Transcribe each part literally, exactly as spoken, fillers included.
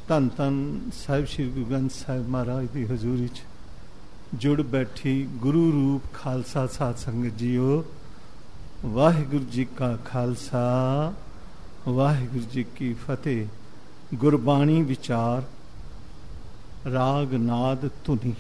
ਧੰਨ ਧੰਨ ਸਾਹਿਬ ਸ਼੍ਰੀ ਗੁਰੂ ਗ੍ਰੰਥ ਸਾਹਿਬ ਮਹਾਰਾਜ ਦੀ ਹਜ਼ੂਰੀ 'ਚ ਜੁੜ ਬੈਠੀ ਗੁਰੂ ਰੂਪ ਖਾਲਸਾ ਸਾਧ ਸੰਗਤ ਜੀਓ। ਵਾਹਿਗੁਰੂ ਜੀ ਕਾ ਖਾਲਸਾ, ਵਾਹਿਗੁਰੂ ਜੀ ਕੀ ਫਤਿਹ। ਗੁਰਬਾਣੀ ਵਿਚਾਰ ਰਾਗ ਨਾਦ ਧੁਨੀ।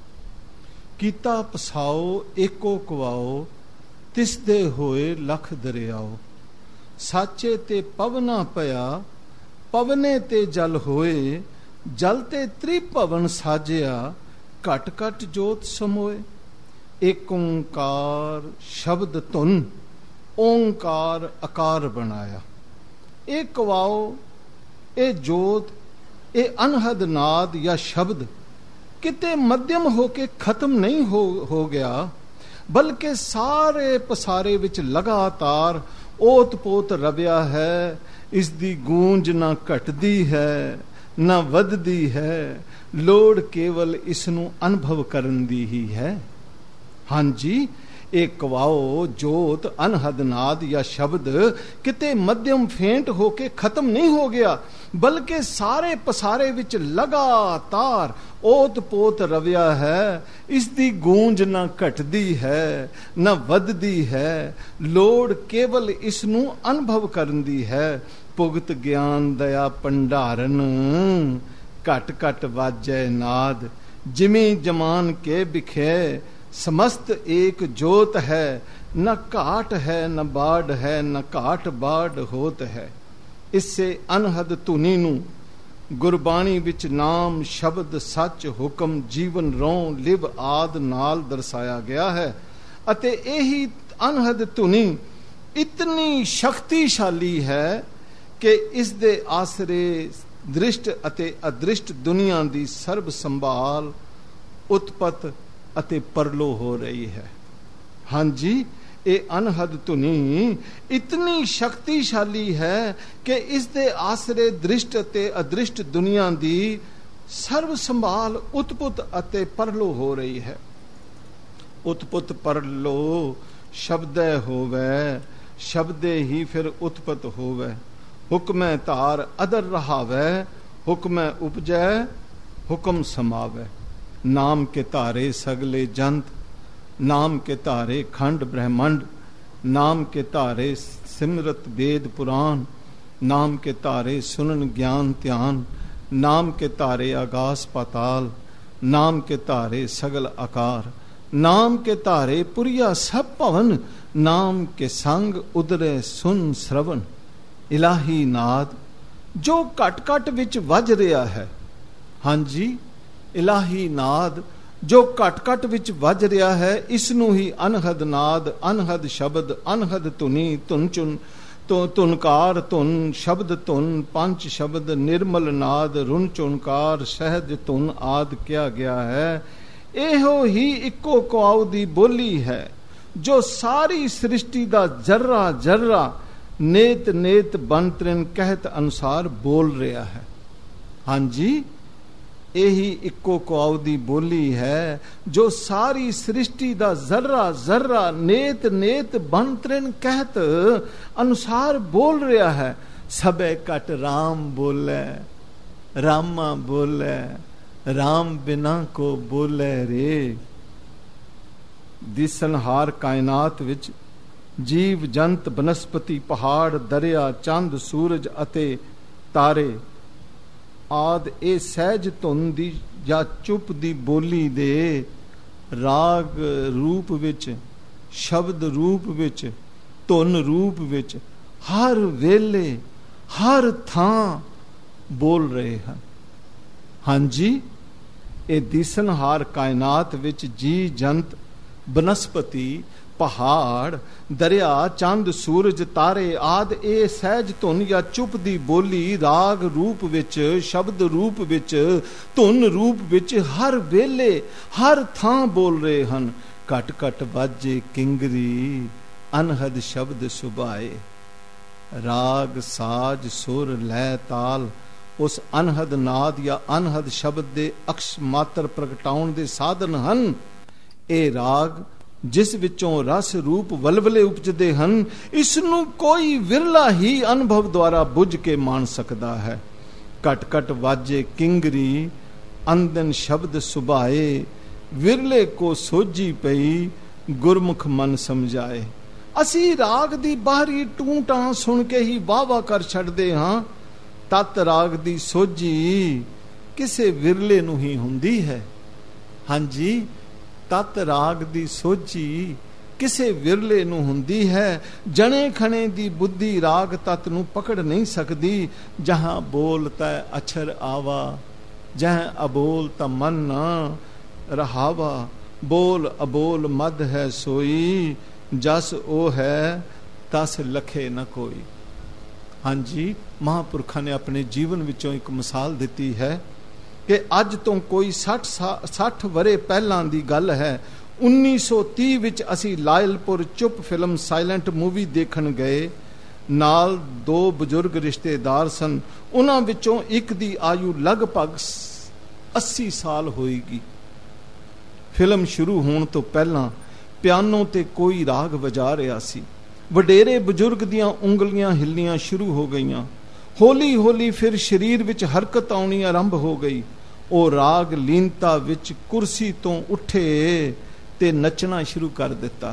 ਕੀਤਾ ਪਸਾਓ ਏਕੋ ਕਵਾਓ, ਤਿਸ ਦੇ ਹੋਏ ਲਖ ਦਰਿਆਓ। ਸਾਚੇ ਤੇ ਪਵਨਾ ਪਿਆ, ਪਵਨੇ ਤੇ ਜਲ ਹੋਏ। ਜਲ ਤੇ ਤ੍ਰਿਭਵਨ ਸਾਜਿਆ, ਘਟ ਘਟ ਜੋਤ ਸਮੋਏ। ਏਕ ਓੰਕਾਰ ਸ਼ਬਦ ਧੁਨ, ਓੰਕਾਰ ਆਕਾਰ ਬਣਾਇਆ। ਇਹ ਕਵਾਓ, ਇਹ ਜੋਤ, ਇਹ ਅਨਹਦ ਨਾਦ ਜਾਂ ਸ਼ਬਦ ਕਿਤੇ ਮੱਧਮ ਹੋ ਕੇ ਖਤਮ ਨਹੀਂ ਹੋ ਹੋ ਗਿਆ, ਬਲਕਿ ਸਾਰੇ ਪਸਾਰੇ ਵਿੱਚ ਲਗਾਤਾਰ ਓਤ ਪੋਤ ਰਵਿਆ ਹੈ। ਇਸ ਦੀ ਗੂੰਜ ਨਾ ਘਟਦੀ ਹੈ ਨਾ ਵੱਧਦੀ ਹੈ, ਲੋੜ ਕੇਵਲ ਇਸ ਨੂੰ ਅਨੁਭਵ ਕਰਨ ਦੀ ਹੀ ਹੈ। ਹਾਂਜੀ, ਇਹ ਕਵਾਓ ਜੋਤ ਅਨਹਦ ਨਾਦ ਜਾਂ ਸ਼ਬਦ ਕਿਤੇ ਮੱਧਮ ਫੇਂਟ ਹੋ ਕੇ ਖਤਮ ਨਹੀਂ ਹੋ ਗਿਆ, ਬਲਕਿ ਸਾਰੇ ਪਸਾਰੇ ਵਿੱਚ ਲਗਾਤਾਰ ਓਤ ਪੋਤ ਰਵਿਆ ਹੈ। ਇਸ ਦੀ ਗੂੰਜ ਨਾ ਘਟਦੀ ਹੈ ਨਾ ਵੱਧਦੀ ਹੈ, ਲੋੜ ਕੇਵਲ ਇਸ ਨੂੰ ਅਨੁਭਵ ਕਰਨ ਦੀ ਹੈ। ਭੁਗਤ ਗਿਆਨ ਦਇਆ ਭੰਡਾਰਨ, ਘਟ ਘਟ ਵਾਜੈ ਨਾਦ। ਜਿਮੀ ਜਮਾਨ ਕੇ ਬਿਖੇ, ਸਮਸਤ ਏਕ ਜੋਤ ਹੈ। न घाट है न बाढ़ है, न घाट बाढ़ होत है। इससे अनहद धुनी नू गुरबाणी विच नाम शब्द सच हुक्म जीवन रौं लिव आद नाल दर्शाया गया है। अते यही अनहद धुनी इतनी शक्तिशाली है कि इस दे आसरे दृष्ट अते अदृष्ट दुनिया दी सर्ब संभाल उत्पत अते परलो हो रही है। हाँ जी, ये अनहद धुनी इतनी शक्तिशाली है कि इस दे आसरे दृष्ट अते अदृष्ट दुनिया दी सर्व संभाल उत्पुत अते परलो हो रही है। उत्पुत परलो शब्दे होवे, शब्दे ही फिर उत्पत होवे। हुक्मै धार अदर रहावे, हुक्मै उपजै हुक्म समावे। नाम के धारे सगले जंत, नाम के धारे खंड ब्रह्मंड। नाम के धारे सिमरत वेद पुराण, नाम के धारे सुनन ज्ञान ध्यान। नाम के धारे आकाश पाताल, नाम के धारे सगल आकार। नाम के धारे पुरिया सब भवन, नाम के संग उदरे सुन श्रवण। इलाही नाद जो घट घट विच वज रहा है। हाँ जी, इलाही नाद जो घट घट विच वज रहा है, इसनू ही अनहद नाद, अनहद शब्द, अनहद धुनी, धुन चुन तो धुनकार धुन, शब्द धुन, पंच शब्द, निर्मल नाद, रुन चुनकार, सहज धुन आदि किया गया है। एहो ही इको कवाऊ दी बोली है जो सारी सृष्टि दा जर्रा जर्रा नेत नेत बनतरिन कहत अनुसार बोल रहा है। हाँ जी, यही इको कवाऊ दी बोली है जो सारी सृष्टि दा जर्रा जर्रा नेत नेत बनतरिन कहत अनुसार बोल रहा है। सबे कट राम बोले, रामा बोले, राम बिना को बोले रे। दिसनहार कायनात विच जीव जंत बनस्पति पहाड़ दरिया चंद सूरज अते तारे आद ए सहज धुन दी या चुप दी बोली दे राग रूप विच, शब्द रूप विच, धुन रूप विच हर वेले हर थां बोल रहे हैं। हाँ जी, ए दिसनहार कायनात विच जी जंत बनस्पति पहाड़ दरिया चंद सूरज तारे आदि ए सहज धुन या चुप दी बोली राग रूप विच, शब्द रूप विच, धुन रूप विच हर वेले हर थां बोल रहे हन। घट घट वाजे किंगरी, अनहद शब्द सुभाए। राग साज सुर लय ताल उस अनहद नाद या अनहद शब्द दे अक्ष मात्र प्रगटाउण दे साधन हन। ए राग जिस विचों रस रूप वलवले उपजदे हन, इसनू कोई विरला ही अनुभव द्वारा बुझ के मान सकता है। ਘਟ ਘਟ ਵਾਜੇ ਕਿੰਗਰੀ ਅੰਦਨ ਸ਼ਬਦ ਸੁਭਾਏ, ਵਿਰਲੇ ਕੋ ਸੋਝੀ ਪਈ ਗੁਰਮੁਖ ਮਨ ਸਮਝਾਏ। ਅਸੀਂ ਰਾਗ ਦੀ ਬਾਹਰੀ ਟੂੰ ਟਾਂ ਸੁਣ ਕੇ ਹੀ ਵਾਹ ਵਾਹ ਕਰ ਛੱਡਦੇ ਹਾਂ। ਤਤ ਰਾਗ ਦੀ ਸੋਝੀ ਕਿਸੇ ਵਿਰਲੇ ਨੂੰ ਹੀ ਹੁੰਦੀ ਹੈ। ਹਾਂਜੀ, ਤਤ ਰਾਗ ਦੀ ਸੋਝੀ ਕਿਸੇ ਵਿਰਲੇ ਨੂੰ ਹੁੰਦੀ ਹੈ। ਜਣੇ ਖਣੇ ਦੀ ਬੁੱਧੀ ਰਾਗ ਤਤ ਨੂੰ ਪਕੜ ਨਹੀਂ ਸਕਦੀ। ਜਹਾਂ ਬੋਲ ਤੈ ਅਛਰ ਆਵਾ, ਜਹਾਂ ਅਬੋਲ ਤਾ ਮਨ ਨਾ ਰਹਾਵਾ। ਬੋਲ ਅਬੋਲ ਮਦ ਹੈ ਸੋਈ, ਜਸ ਉਹ ਹੈ ਤਸ ਲਖੇ ਨਾ ਕੋਈ। ਹਾਂਜੀ, ਮਹਾਂਪੁਰਖਾਂ ਨੇ ਆਪਣੇ ਜੀਵਨ ਵਿੱਚੋਂ ਇੱਕ ਮਿਸਾਲ ਦਿੱਤੀ ਹੈ ਕਿ ਅੱਜ ਤੋਂ ਕੋਈ ਸੱਠ ਸੱਠ ਵਰੇ ਪਹਿਲਾਂ ਦੀ ਗੱਲ ਹੈ। ਉੱਨੀ ਸੌ ਤੀਹ ਵਿੱਚ ਅਸੀਂ ਲਾਇਲਪੁਰ ਚੁੱਪ ਫਿਲਮ ਸਾਇਲੈਂਟ ਮੂਵੀ ਦੇਖਣ ਗਏ। ਨਾਲ ਦੋ ਬਜ਼ੁਰਗ ਰਿਸ਼ਤੇਦਾਰ ਸਨ। ਉਹਨਾਂ ਵਿੱਚੋਂ ਇੱਕ ਦੀ ਆਯੂ ਲਗਭਗ ਅੱਸੀ ਸਾਲ ਹੋਏਗੀ। ਫਿਲਮ ਸ਼ੁਰੂ ਹੋਣ ਤੋਂ ਪਹਿਲਾਂ ਪਿਆਨੋ ਤੇ ਕੋਈ ਰਾਗ ਵਜਾ ਰਿਹਾ ਸੀ। ਵਡੇਰੇ ਬਜ਼ੁਰਗ ਦੀਆਂ ਉਂਗਲੀਆਂ ਹਿੱਲਣੀਆਂ ਸ਼ੁਰੂ ਹੋ ਗਈਆਂ। ਹੌਲੀ ਹੌਲੀ ਫਿਰ ਸਰੀਰ ਵਿੱਚ ਹਰਕਤ ਆਉਣੀ ਆਰੰਭ ਹੋ ਗਈ। ਉਹ ਰਾਗ ਲੀਨਤਾ ਵਿੱਚ ਕੁਰਸੀ ਤੋਂ ਉੱਠੇ ਤੇ ਨੱਚਣਾ ਸ਼ੁਰੂ ਕਰ ਦਿੱਤਾ।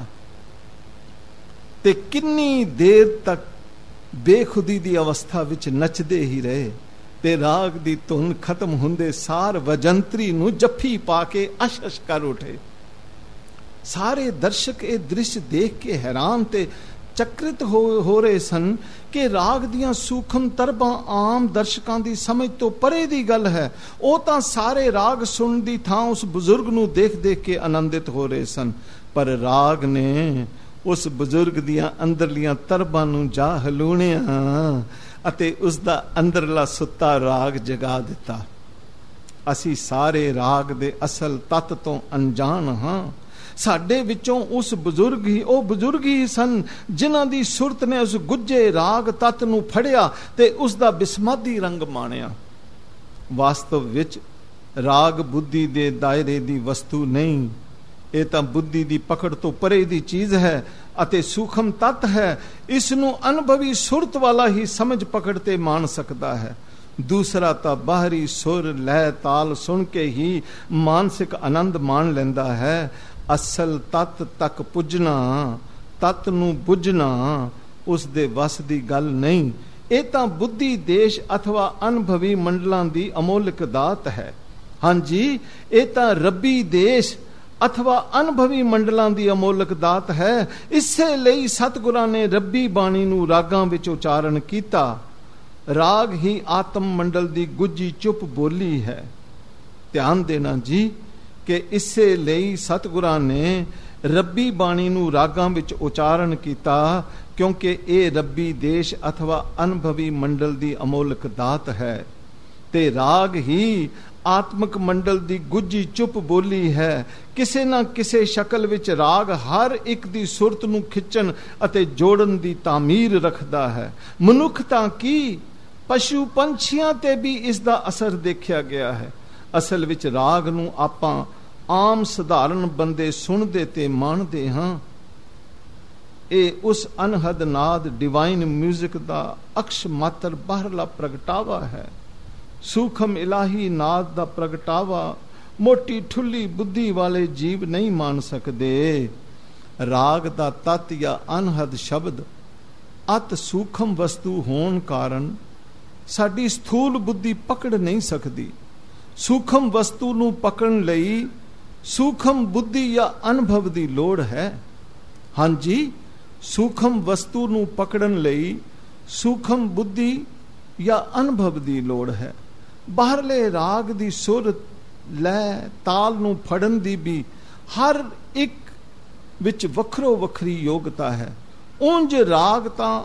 ਤੇ ਕਿੰਨੀ ਦੇਰ ਤੱਕ ਬੇਖੁਦੀ ਦੀ ਅਵਸਥਾ ਵਿੱਚ ਨੱਚਦੇ ਹੀ ਰਹੇ। ਤੇ ਰਾਗ ਦੀ ਧੁਨ ਖਤਮ ਹੁੰਦੇ ਸਾਰ ਵਜੰਤਰੀ ਨੂੰ ਜੱਫੀ ਪਾ ਕੇ ਅਸ਼ ਅਸ਼ ਕਰ ਉਠੇ। ਸਾਰੇ ਦਰਸ਼ਕ ਇਹ ਦ੍ਰਿਸ਼ ਦੇਖ ਕੇ ਹੈਰਾਨ ਤੇ ਚਕਰਿਤ ਹੋ ਹੋ ਰਹੇ ਸਨ ਕਿ ਰਾਗ ਦੀਆਂ ਸੂਖਮ ਤਰਬਾਂ ਆਮ ਦਰਸ਼ਕਾਂ ਦੀ ਸਮਝ ਤੋਂ ਪਰੇ ਦੀ ਗੱਲ ਹੈ। ਉਹ ਤਾਂ ਸਾਰੇ ਰਾਗ ਸੁਣਨ ਦੀ ਥਾਂ ਉਸ ਬਜ਼ੁਰਗ ਨੂੰ ਦੇਖ ਦੇਖ ਕੇ ਆਨੰਦਿਤ ਹੋ ਰਹੇ ਸਨ। ਪਰ ਰਾਗ ਨੇ ਉਸ ਬਜ਼ੁਰਗ ਦੀਆਂ ਅੰਦਰਲੀਆਂ ਤਰਬਾਂ ਨੂੰ ਜਾ ਹਲੂਣਿਆ ਅਤੇ ਉਸ ਦਾ ਅੰਦਰਲਾ ਸੁੱਤਾ ਰਾਗ ਜਗਾ ਦਿੱਤਾ। ਅਸੀਂ ਸਾਰੇ ਰਾਗ ਦੇ ਅਸਲ ਤੱਤ ਤੋਂ ਅਣਜਾਣ ਹਾਂ। ਸਾਡੇ ਵਿੱਚੋਂ ਉਸ ਬਜ਼ੁਰਗ ਹੀ ਉਹ ਬਜ਼ੁਰਗ ਹੀ ਸਨ ਜਿਨ੍ਹਾਂ ਦੀ ਸੁਰਤ ਨੇ ਉਸ ਗੁੱਝੇ ਰਾਗ ਤੱਤ ਨੂੰ ਫੜਿਆ ਤੇ ਉਸ ਦਾ ਬਿਸਮਾਦੀ ਰੰਗ ਮਾਣਿਆ। ਵਾਸਤਵ ਵਿੱਚ ਰਾਗ ਬੁੱਧੀ ਦੇ ਦਾਇਰੇ ਦੀ ਵਸਤੂ ਨਹੀਂ। ਇਹ ਤਾਂ ਬੁੱਧੀ ਦੀ ਪਕੜ ਤੋਂ ਪਰੇ ਦੀ ਚੀਜ਼ ਹੈ ਅਤੇ ਸੂਖਮ ਤੱਤ ਹੈ। ਇਸ ਨੂੰ ਅਨੁਭਵੀ ਸੁਰਤ ਵਾਲਾ ਹੀ ਸਮਝ ਪਕੜ ਤੇ ਮਾਣ ਸਕਦਾ ਹੈ। ਦੂਸਰਾ ਤਾਂ ਬਾਹਰੀ ਸੁਰ ਲੈ ਤਾਲ ਸੁਣ ਕੇ ਹੀ ਮਾਨਸਿਕ ਆਨੰਦ ਮਾਣ ਲੈਂਦਾ ਹੈ। ਅਸਲ ਤੱਤ ਤੱਕ ਪੁੱਜਣਾ, ਤੱਤ ਨੂੰ ਬੁੱਝਣਾ ਉਸ ਦੇ ਵਸ ਦੀ ਗੱਲ ਨਹੀਂ। ਇਹ ਤਾਂ ਬੁੱਧੀ ਦੇਸ਼ ਅਥਵਾ ਅਨੁਭਵੀ ਮੰਡਲਾਂ ਦੀ ਅਮੋਲਕ ਦਾਤ ਹੈ। ਹਾਂਜੀ, ਇਹ ਤਾਂ ਰੱਬੀ ਦੇਸ਼ ਅਥਵਾ ਅਨੁਭਵੀ ਮੰਡਲਾਂ ਦੀ ਅਮੋਲਕ ਦਾਤ ਹੈ। ਇਸੇ ਲਈ ਸਤਿਗੁਰਾਂ ਨੇ ਰੱਬੀ ਬਾਣੀ ਨੂੰ ਰਾਗਾਂ ਵਿੱਚ ਉਚਾਰਨ ਕੀਤਾ। ਰਾਗ ਹੀ ਆਤਮ ਮੰਡਲ ਦੀ ਗੁੱਝੀ ਚੁੱਪ ਬੋਲੀ ਹੈ। ਧਿਆਨ ਦੇਣਾ ਜੀ ਕਿ ਇਸੇ ਲਈ ਸਤਿਗੁਰਾਂ ਨੇ ਰੱਬੀ ਬਾਣੀ ਨੂੰ ਰਾਗਾਂ ਵਿੱਚ ਉਚਾਰਨ ਕੀਤਾ ਕਿਉਂਕਿ ਇਹ ਰੱਬੀ ਦੇਸ਼ ਅਥਵਾ ਅਨੁਭਵੀ ਮੰਡਲ ਦੀ ਅਮੋਲਕ ਦਾਤ ਹੈ। ਤੇ ਰਾਗ ਹੀ ਆਤਮਿਕ ਮੰਡਲ ਦੀ ਗੁੱਝੀ ਚੁੱਪ ਬੋਲੀ ਹੈ। ਕਿਸੇ ਨਾ ਕਿਸੇ ਸ਼ਕਲ ਵਿੱਚ ਰਾਗ ਹਰ ਇੱਕ ਦੀ ਸੁਰਤ ਨੂੰ ਖਿੱਚਣ ਅਤੇ ਜੋੜਨ ਦੀ ਤਾਮੀਰ ਰੱਖਦਾ ਹੈ। ਮਨੁੱਖ ਤਾਂ ਕੀ, ਪਸ਼ੂ ਪੰਛੀਆਂ ਤੇ ਵੀ ਇਸ ਦਾ ਅਸਰ ਦੇਖਿਆ ਗਿਆ ਹੈ। ਅਸਲ ਵਿੱਚ ਰਾਗ ਨੂੰ ਆਪਾਂ ਆਮ ਸਧਾਰਨ ਬੰਦੇ ਸੁਣਦੇ ਤੇ ਮਾਣਦੇ ਹਾਂ। ਇਹ ਉਸ ਅਨਹਦ ਨਾਦ ਡਿਵਾਈਨ ਮਿਊਜ਼ਿਕ ਦਾ ਅਕਸ਼ ਮਾਤਰ ਬਾਹਰਲਾ ਪ੍ਰਗਟਾਵਾ ਹੈ। ਸੂਖਮ ਇਲਾਹੀ ਨਾਦ ਦਾ ਪ੍ਰਗਟਾਵਾ ਮੋਟੀ ਠੁੱਲੀ ਬੁੱਧੀ ਵਾਲੇ ਜੀਵ ਨਹੀਂ ਮਾਣ ਸਕਦੇ। ਰਾਗ ਦਾ ਤਤ ਜਾਂ ਅਨਹਦ ਸ਼ਬਦ ਅਤ ਸੂਖਮ ਵਸਤੂ ਹੋਣ ਕਾਰਨ ਸਾਡੀ ਸਥੂਲ ਬੁੱਧੀ ਪਕੜ ਨਹੀਂ ਸਕਦੀ। ਸੂਖਮ ਵਸਤੂ ਨੂੰ ਪਕੜਨ ਲਈ ਸੂਖਮ ਬੁੱਧੀ ਜਾਂ ਅਨੁਭਵ ਦੀ ਲੋੜ ਹੈ। ਹਾਂਜੀ, ਸੂਖਮ ਵਸਤੂ ਨੂੰ ਪਕੜਨ ਲਈ ਸੂਖਮ ਬੁੱਧੀ ਜਾਂ ਅਨੁਭਵ ਦੀ ਲੋੜ ਹੈ। ਬਾਹਰਲੇ ਰਾਗ ਦੀ ਸੁਰ ਲੈ ਤਾਲ ਨੂੰ ਫੜਨ ਦੀ ਵੀ ਹਰ ਇੱਕ ਵਿੱਚ ਵੱਖਰੋ ਵੱਖਰੀ ਯੋਗਤਾ ਹੈ। ਉਂਝ ਰਾਗ ਤਾਂ